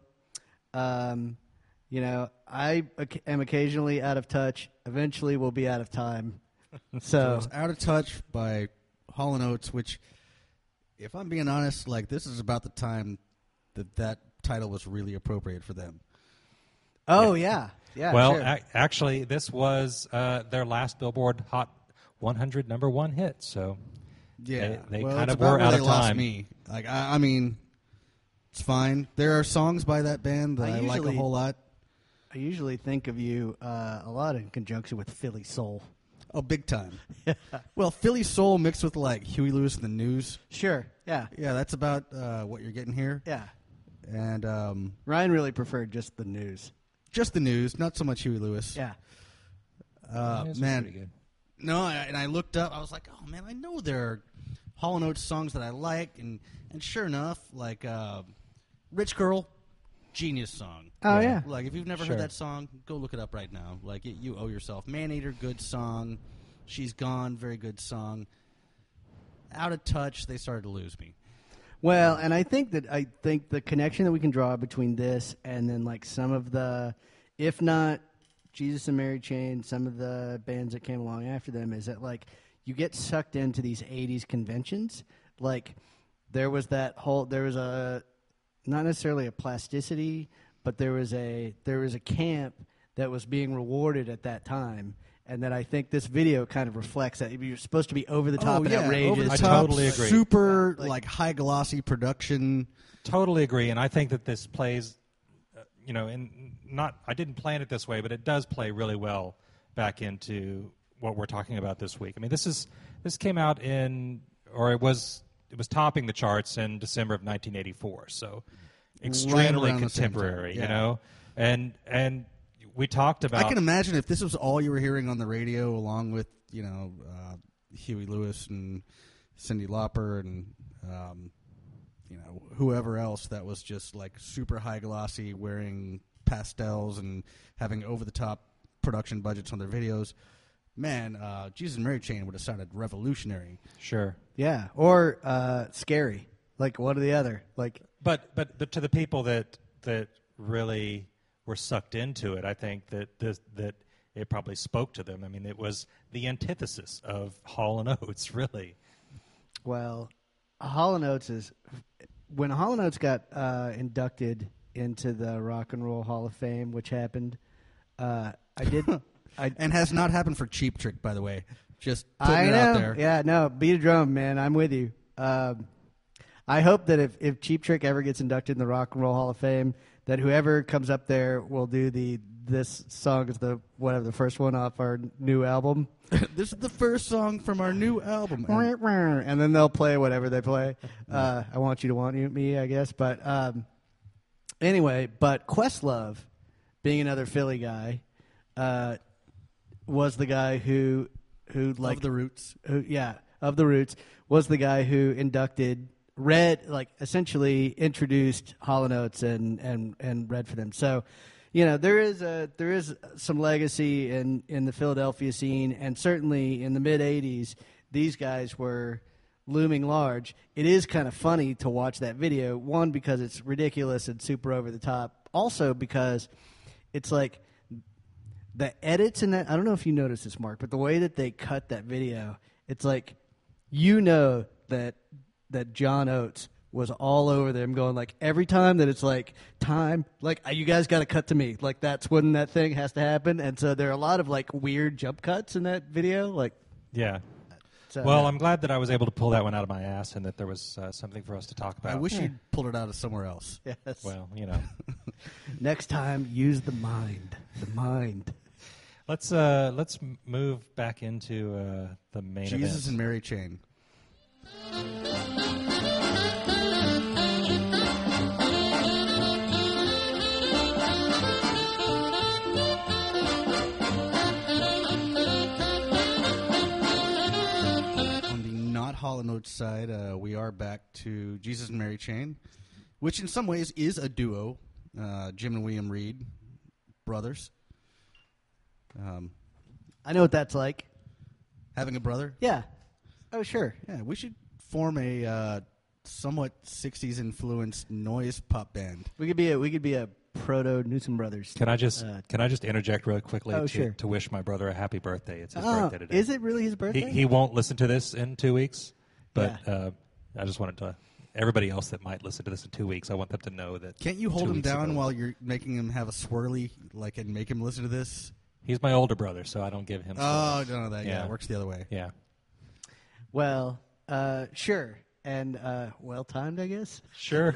I am occasionally out of touch. Eventually, we'll be out of time. So It's Out of Touch by Hall & Oates, which, if I'm being honest, like this is about the time that title was really appropriate for them. yeah. Well, sure. actually, this was their last Billboard Hot 100 number one hit. So Yeah, they well, kind it's of about were where out they of lost time. Me, like I mean, it's fine. There are songs by that band that I like a usually- whole lot. I usually think of you a lot in conjunction with Philly Soul. Oh, big time. Well, Philly Soul mixed with like Huey Lewis and the News. Sure. Yeah. Yeah, that's about what you're getting here. Yeah. And Ryan really preferred just the news. just the News, not so much Huey Lewis. Yeah. This was Man, pretty good. no, and I looked up. I was like, oh man, I know there are Hall & Oates songs that I like, and sure enough, like Rich Girl, genius song. Oh, yeah. Like if you've never Sure. heard that song, go look it up right now. Like you owe yourself. Man Eater, good song. She's Gone, very good song. Out of Touch, they started to lose me. Well, and I think the connection that we can draw between this and then like some of the, if not Jesus and Mary Chain, some of the bands that came along after them is that like you get sucked into these 80s conventions. Like there was a not necessarily a plasticity, but there was a camp that was being rewarded at that time. And that I think this video kind of reflects that. You're supposed to be over the top and outrageous. over the I top, totally agree. Super Yeah, like high glossy production. Totally agree, and I think that this plays, I didn't plan it this way, but it does play really well back into what we're talking about this week. I mean, this came out it was topping the charts in December of 1984, so extremely around the same time, contemporary, yeah. and we talked about. I can imagine if this was all you were hearing on the radio, along with Huey Lewis and Cyndi Lauper and whoever else that was just like super high glossy, wearing pastels and having over the top production budgets on their videos. Man, Jesus and Mary Chain would have sounded revolutionary. Sure. Yeah, or scary, like one or the other. Like, But to the people that really were sucked into it, I think that it probably spoke to them. I mean, it was the antithesis of Hall & Oates, really. well, Hall & Oates is when Hall & Oates got inducted into the Rock and Roll Hall of Fame, which happened. And has not happened for Cheap Trick, by the way. Just putting I it know. out there. Yeah, no, beat a drum, man. I'm with you. I hope that if Cheap Trick ever gets inducted in the Rock and Roll Hall of Fame, that whoever comes up there will do this song is the first one off our new album. This is the first song from our new album. And then they'll play whatever they play. I Want You to Want Me, I guess. But anyway, but Questlove, being another Philly guy, was the guy who like Of the Roots. of the Roots, was the guy who essentially introduced Hall & Oates and read for them. So, there is some legacy in the Philadelphia scene, and certainly in the mid '80s, these guys were looming large. It is kind of funny to watch that video. One, because it's ridiculous and super over the top. Also, because it's like the edits in that. I don't know if you noticed this, Mark, but the way that they cut that video, it's like that John Oates was all over them, going like every time that it's like time, like you guys got to cut to me, like that's when that thing has to happen. And so there are a lot of like weird jump cuts in that video, like Yeah. so, Well, yeah. I'm glad that I was able to pull that one out of my ass and that there was something for us to talk about. I wish you'd pulled it out of somewhere else. Yes. Well, Next time, use the mind. The mind. let's move back into the main Jesus event. and Mary Chain. On the not Hall & Oates side, we are back to Jesus and Mary Chain, which in some ways is a duo. Jim and William Reed, brothers. I know what that's like. Having a brother? Yeah. Oh, sure. Yeah, we should form a somewhat 60s influenced noise pop band. We could be a proto Newsom Brothers. Can I just interject really quickly sure. to wish my brother a happy birthday? It's his birthday today. Is it really his birthday? He won't listen to this in 2 weeks, but I just wanted to. Everybody else that might listen to this in 2 weeks, I want them to know that. Can't you hold 2 him weeks down ago- while you're making him have a swirly, and make him listen to this? He's my older brother, so I don't give him. Oh, spoilers. no, that Yeah. it works the other way. Yeah. Well, sure, and well timed, I guess. Sure.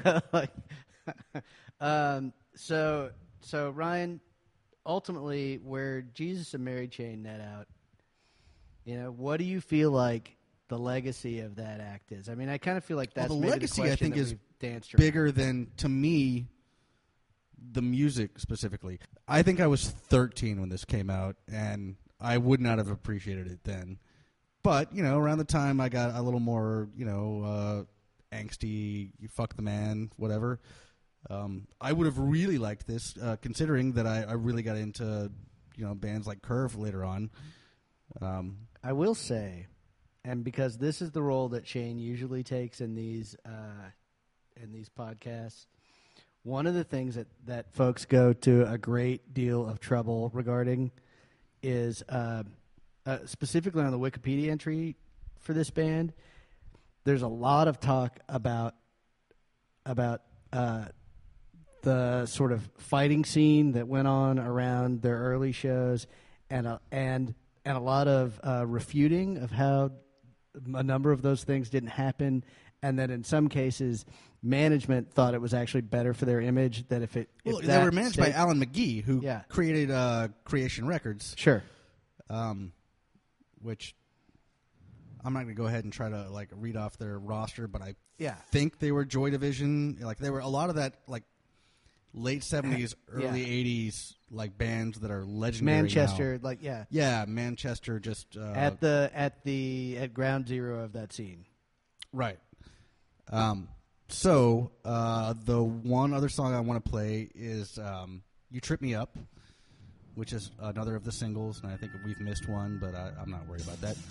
So Ryan, ultimately, where Jesus and Mary Chain net out, what do you feel like the legacy of that act is? I mean, I kind of feel like that's the maybe legacy, I question think, that is we've danced around. Bigger than, to me, the music specifically. I think I was 13 when this came out, and I would not have appreciated it then. But, around the time I got a little more, angsty, you fuck the man, whatever, I would have really liked this, considering that I really got into, bands like Curve later on. I will say, and because this is the role that Shane usually takes in these podcasts, one of the things that folks go to a great deal of trouble regarding is specifically on the Wikipedia entry for this band. There's a lot of talk about the sort of fighting scene that went on around their early shows, and a lot of refuting of how a number of those things didn't happen, and that in some cases management thought it was actually better for their image that if Well, if they that were managed by stayed- Alan McGee, who Yeah. created Creation Records, Sure. which I'm not going to go ahead and try to read off their roster, but I Yeah. think they were Joy Division. They were a lot of that late 70s, early Yeah. 80s like bands that are legendary now. Manchester, like yeah, Yeah, Manchester just at ground zero of that scene. right. So the one other song I want to play is "You Trip Me Up," which is another of the singles, and I think we've missed one, but I'm not worried about that.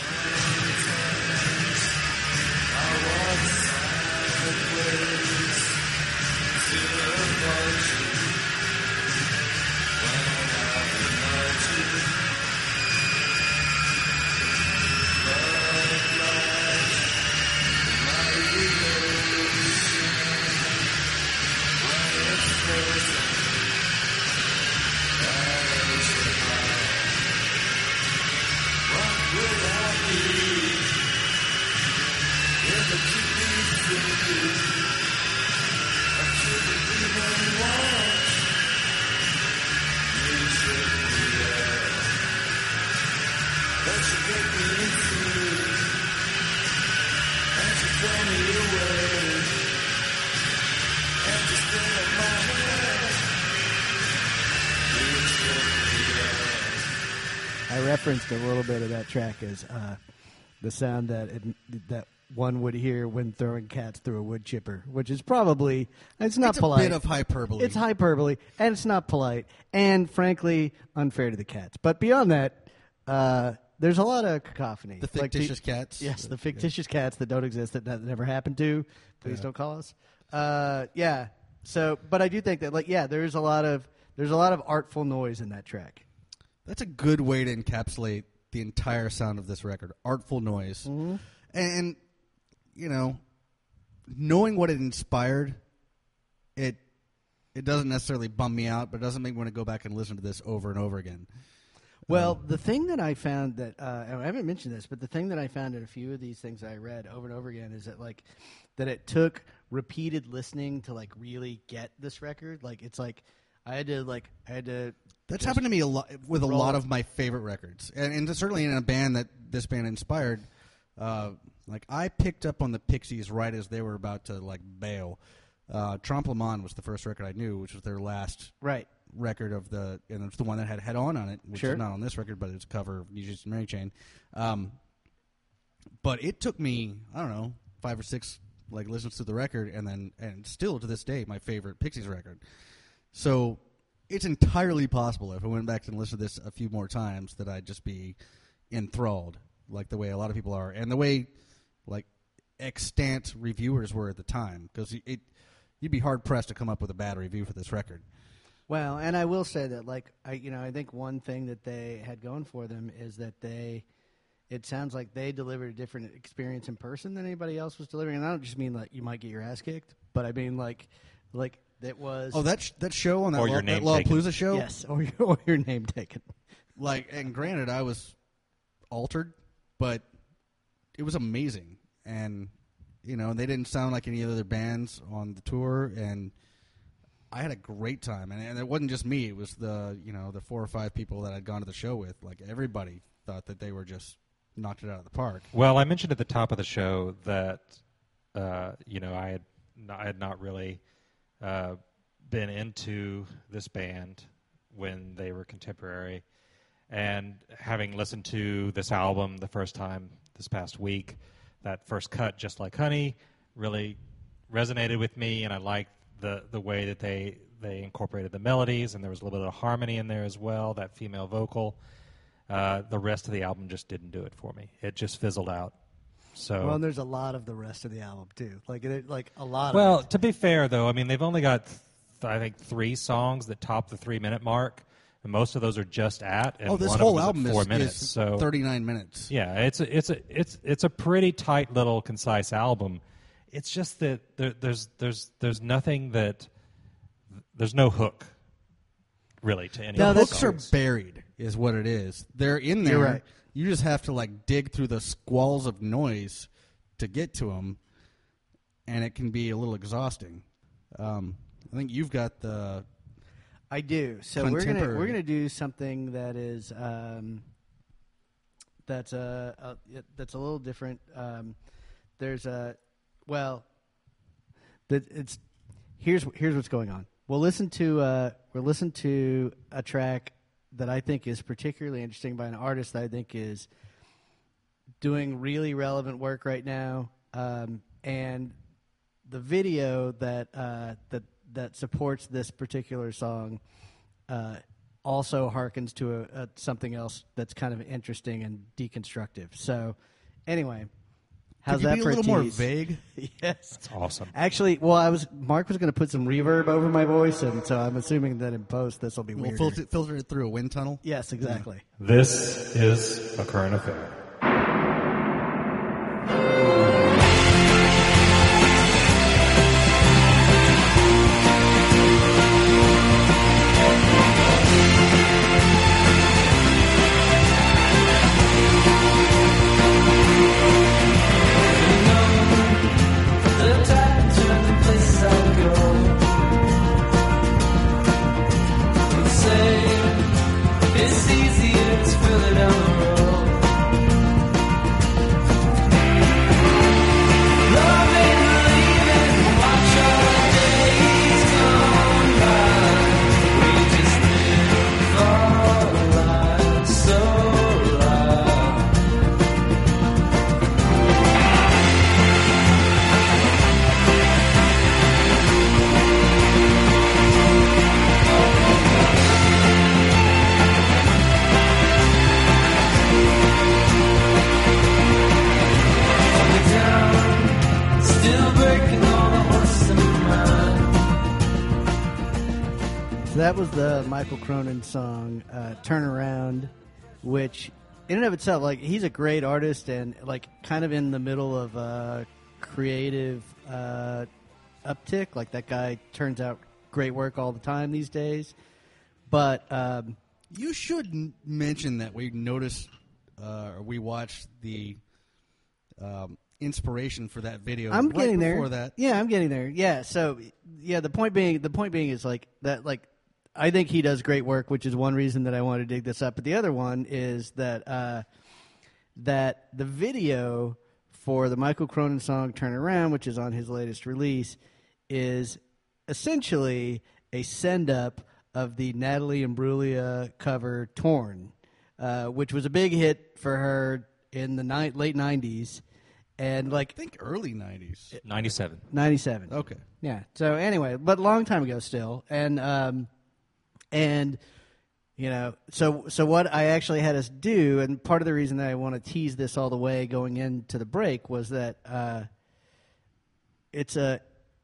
I referenced a little bit of that track as the sound that one would hear when throwing cats through a wood chipper, which is probably it's not It's polite. a bit of hyperbole. It's hyperbole, and it's not polite, and frankly unfair to the cats. But beyond that, there's a lot of cacophony. The fictitious cats. Yes, the fictitious cats that don't exist, that never happened to. Please don't call us. Yeah. So, but I do think that, there's a lot of artful noise in that track. That's a good way to encapsulate the entire sound of this record. Artful noise. Mm-hmm. And, you know, knowing what it inspired, it doesn't necessarily bum me out, but it doesn't make me want to go back and listen to this over and over again. Well, the thing that I found and I haven't mentioned this, but the thing that I found in a few of these things that I read over and over again is that that it took repeated listening to really get this record. It's I had to. That's happened to me a lot with a roll lot it. of my favorite records, and certainly in a band that this band inspired. I picked up on the Pixies right as they were about to bail. Trompe Le Monde was the first record I knew, which was their last Right. record and it's the one that had Head On it, which Sure. is not on this record, but it's a cover of New Jersey Mary Chain. But it took me, I don't know, 5 or 6 listens to the record, and still to this day my favorite Pixies record. So it's entirely possible if I went back and listened to this a few more times that I'd just be enthralled, like the way a lot of people are, and the way extant reviewers were at the time, because you'd be hard pressed to come up with a bad review for this record. Well, and I will say that, I think one thing that they had going for them is that it sounds like they delivered a different experience in person than anybody else was delivering. And I don't just mean you might get your ass kicked, but I mean that was That show on that Or your name Lollapalooza show, yes, or your name taken. and granted, I was altered, but it was amazing, and they didn't sound like any other bands on the tour, and I had a great time, and it wasn't just me; it was the 4 or 5 people that I'd gone to the show with. Everybody thought that they were just knocked it out of the park. Well, I mentioned at the top of the show that I had not really been into this band when they were contemporary, and having listened to this album the first time this past week, that first cut, Just Like Honey, really resonated with me, and I liked the way that they incorporated the melodies, and there was a little bit of harmony in there as well, that female vocal. The rest of the album just didn't do it for me. It just fizzled out. So Well, and there's a lot of the rest of the album too. A lot. well, of it. to be fair, though, I mean, they've only got, I think, 3 songs that top the 3-minute mark, and most of those are just at. And This one whole of them album is at 4 minutes. is So 39 minutes. yeah, it's a pretty tight little concise album. It's just that there's nothing that there's no hook really to any The of the hooks are songs. buried, is what it is. They're in there. You're right. You just have to dig through the squalls of noise to get to them, and it can be a little exhausting. I think you've got the. I do. So we're Contemporary. gonna do something that is that's a little different. There's a well, that it's here's what's going on. we'll listen to a track that I think is particularly interesting by an artist that I think is doing really relevant work right now, and the video that supports this particular song also harkens to something else that's kind of interesting and deconstructive. So, anyway, how's Could you that be for a little more tease? vague? Yes. It's awesome. Actually, Mark was going to put some reverb over my voice, and so I'm assuming that in post this will be We'll weird. filter it through a wind tunnel. Yes, exactly. This is a current affair. The tide turns the place I go. And say it's easier to fill it down the road. Love and leaving, watch all the days gone by. We just live our lives so loud. Still breaking all the horses in my mind. So that was the Michael Cronin song "Turn Around," which, in and of itself, like he's a great artist and like kind of in the middle of a creative uptick. Like that guy turns out great work all the time these days. But You should mention that we noticed, or we watched the inspiration for that video. I'm right getting there. before that. Yeah, I'm getting there. Yeah. So yeah, the point being is like that. Like I think he does great work, which is one reason that I want to dig this up. But the other one is that that the video for the Michael Cronin song "Turn Around," which is on his latest release, is essentially a send up of the Natalie Imbruglia cover "Torn," which was a big hit for her in the late '90s. And like I think early 90s. 97. 97. Okay. Yeah. So anyway, but a long time ago still. And you know, so what I actually had us do, and part of the reason that I want to tease this all the way going into the break was that it's a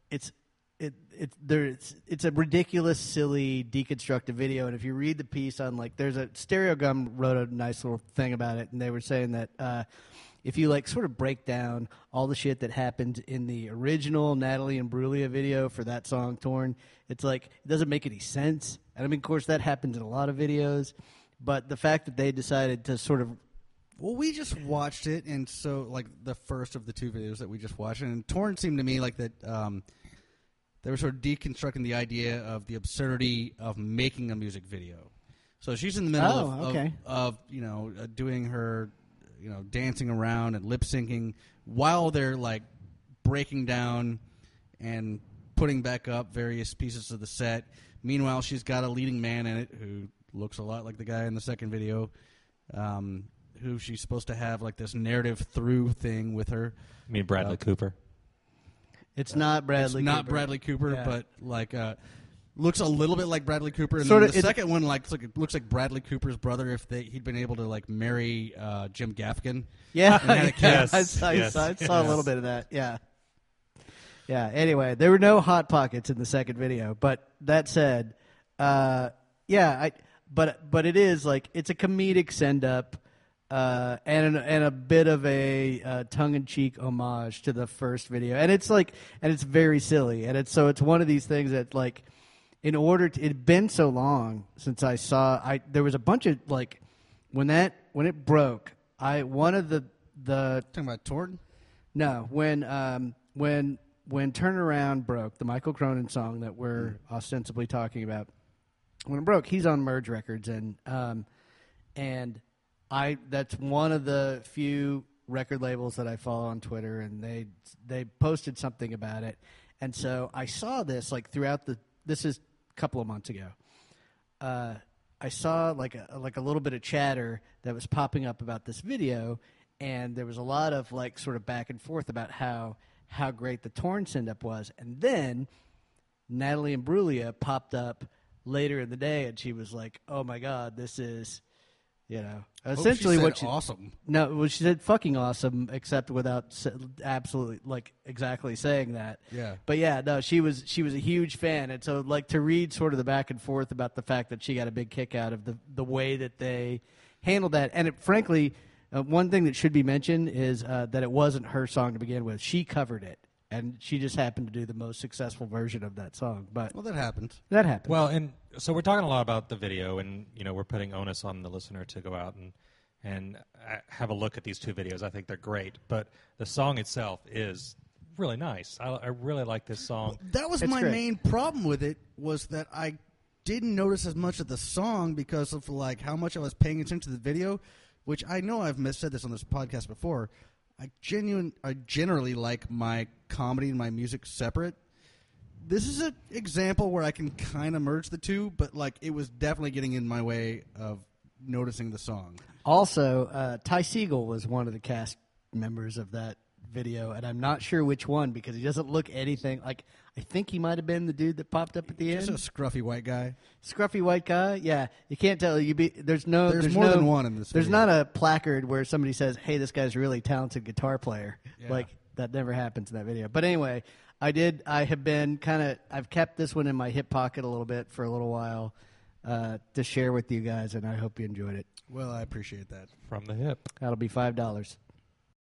ridiculous, silly, deconstructive video. And if you read the piece on there's a Stereo Gum wrote a nice little thing about it, and they were saying that if you sort of break down all the shit that happened in the original Natalie Imbruglia video for that song "Torn," it's it doesn't make any sense. And I mean, of course, that happens in a lot of videos, but the fact that they decided to sort of Well, we just watched it, and so the first of the two videos that we just watched, and Torn seemed to me like that they were sort of deconstructing the idea of the absurdity of making a music video. So she's in the middle of doing her dancing around and lip syncing while they're breaking down and putting back up various pieces of the set. Meanwhile, she's got a leading man in it who looks a lot like the guy in the second video, who she's supposed to have this narrative through thing with her. You mean Bradley Cooper? it's not Bradley. It's not Cooper. Bradley Cooper, Yeah. but looks a little bit like Bradley Cooper. And Sorta, then the it- second one looks like Bradley Cooper's brother if he'd been able to marry Jim Gaffigan. Yeah, And had a kid. Yes, I saw yes, a yes. little bit of that. Yeah. Anyway, there were no hot pockets in the second video, but that said, but it is it's a comedic send up, and a bit of a tongue in cheek homage to the first video, and it's very silly, and it's one of these things that in order to, it'd been so long since I saw, there was a bunch of when it broke, one of the Talking about Torn? no, when Turn Around broke, the Michael Cronin song that we're ostensibly talking about, when it broke, he's on Merge Records, and that's one of the few record labels that I follow on Twitter, and they posted something about it, and so I saw this throughout this is couple of months ago. I saw like a little bit of chatter that was popping up about this video, and there was a lot of like sort of back and forth about how great the Torn send-up was. And then Natalie Imbruglia popped up later in the day, and she was like, "Oh my God, this is, essentially she said what she awesome." No, well, she said fucking awesome, except without absolutely like exactly saying that. Yeah. But yeah, no, she was a huge fan, and so like to read sort of the back and forth about the fact that she got a big kick out of the way that they handled that, and frankly, one thing that should be mentioned is that it wasn't her song to begin with. She covered it, and she just happened to do the most successful version of that song. But Well, that happened. that happened. Well, and so we're talking a lot about the video, and we're putting onus on the listener to go out and have a look at these two videos. I think they're great, but the song itself is really nice. I really like this song. That was It's my great. main problem with it, was that I didn't notice as much of the song because of like how much I was paying attention to the video, which I know I've said this on this podcast before. I generally like my comedy and my music separate. This is an example where I can kind of merge the two, but like it was definitely getting in my way of noticing the song. Also, Ty Segall was one of the cast members of that video, and I'm not sure which one because he doesn't look anything like. I think he might have been the dude that popped up at the Just a end. scruffy white guy. Scruffy white guy. Yeah, you can't tell. There's more than one in this There's video. not a placard where somebody says, "Hey, this guy's a really talented guitar player." Yeah. Like that never happens in that video. But anyway, I've kept this one in my hip pocket a little bit for a little while to share with you guys, and I hope you enjoyed it. Well, I appreciate that. From the hip. That'll be $5.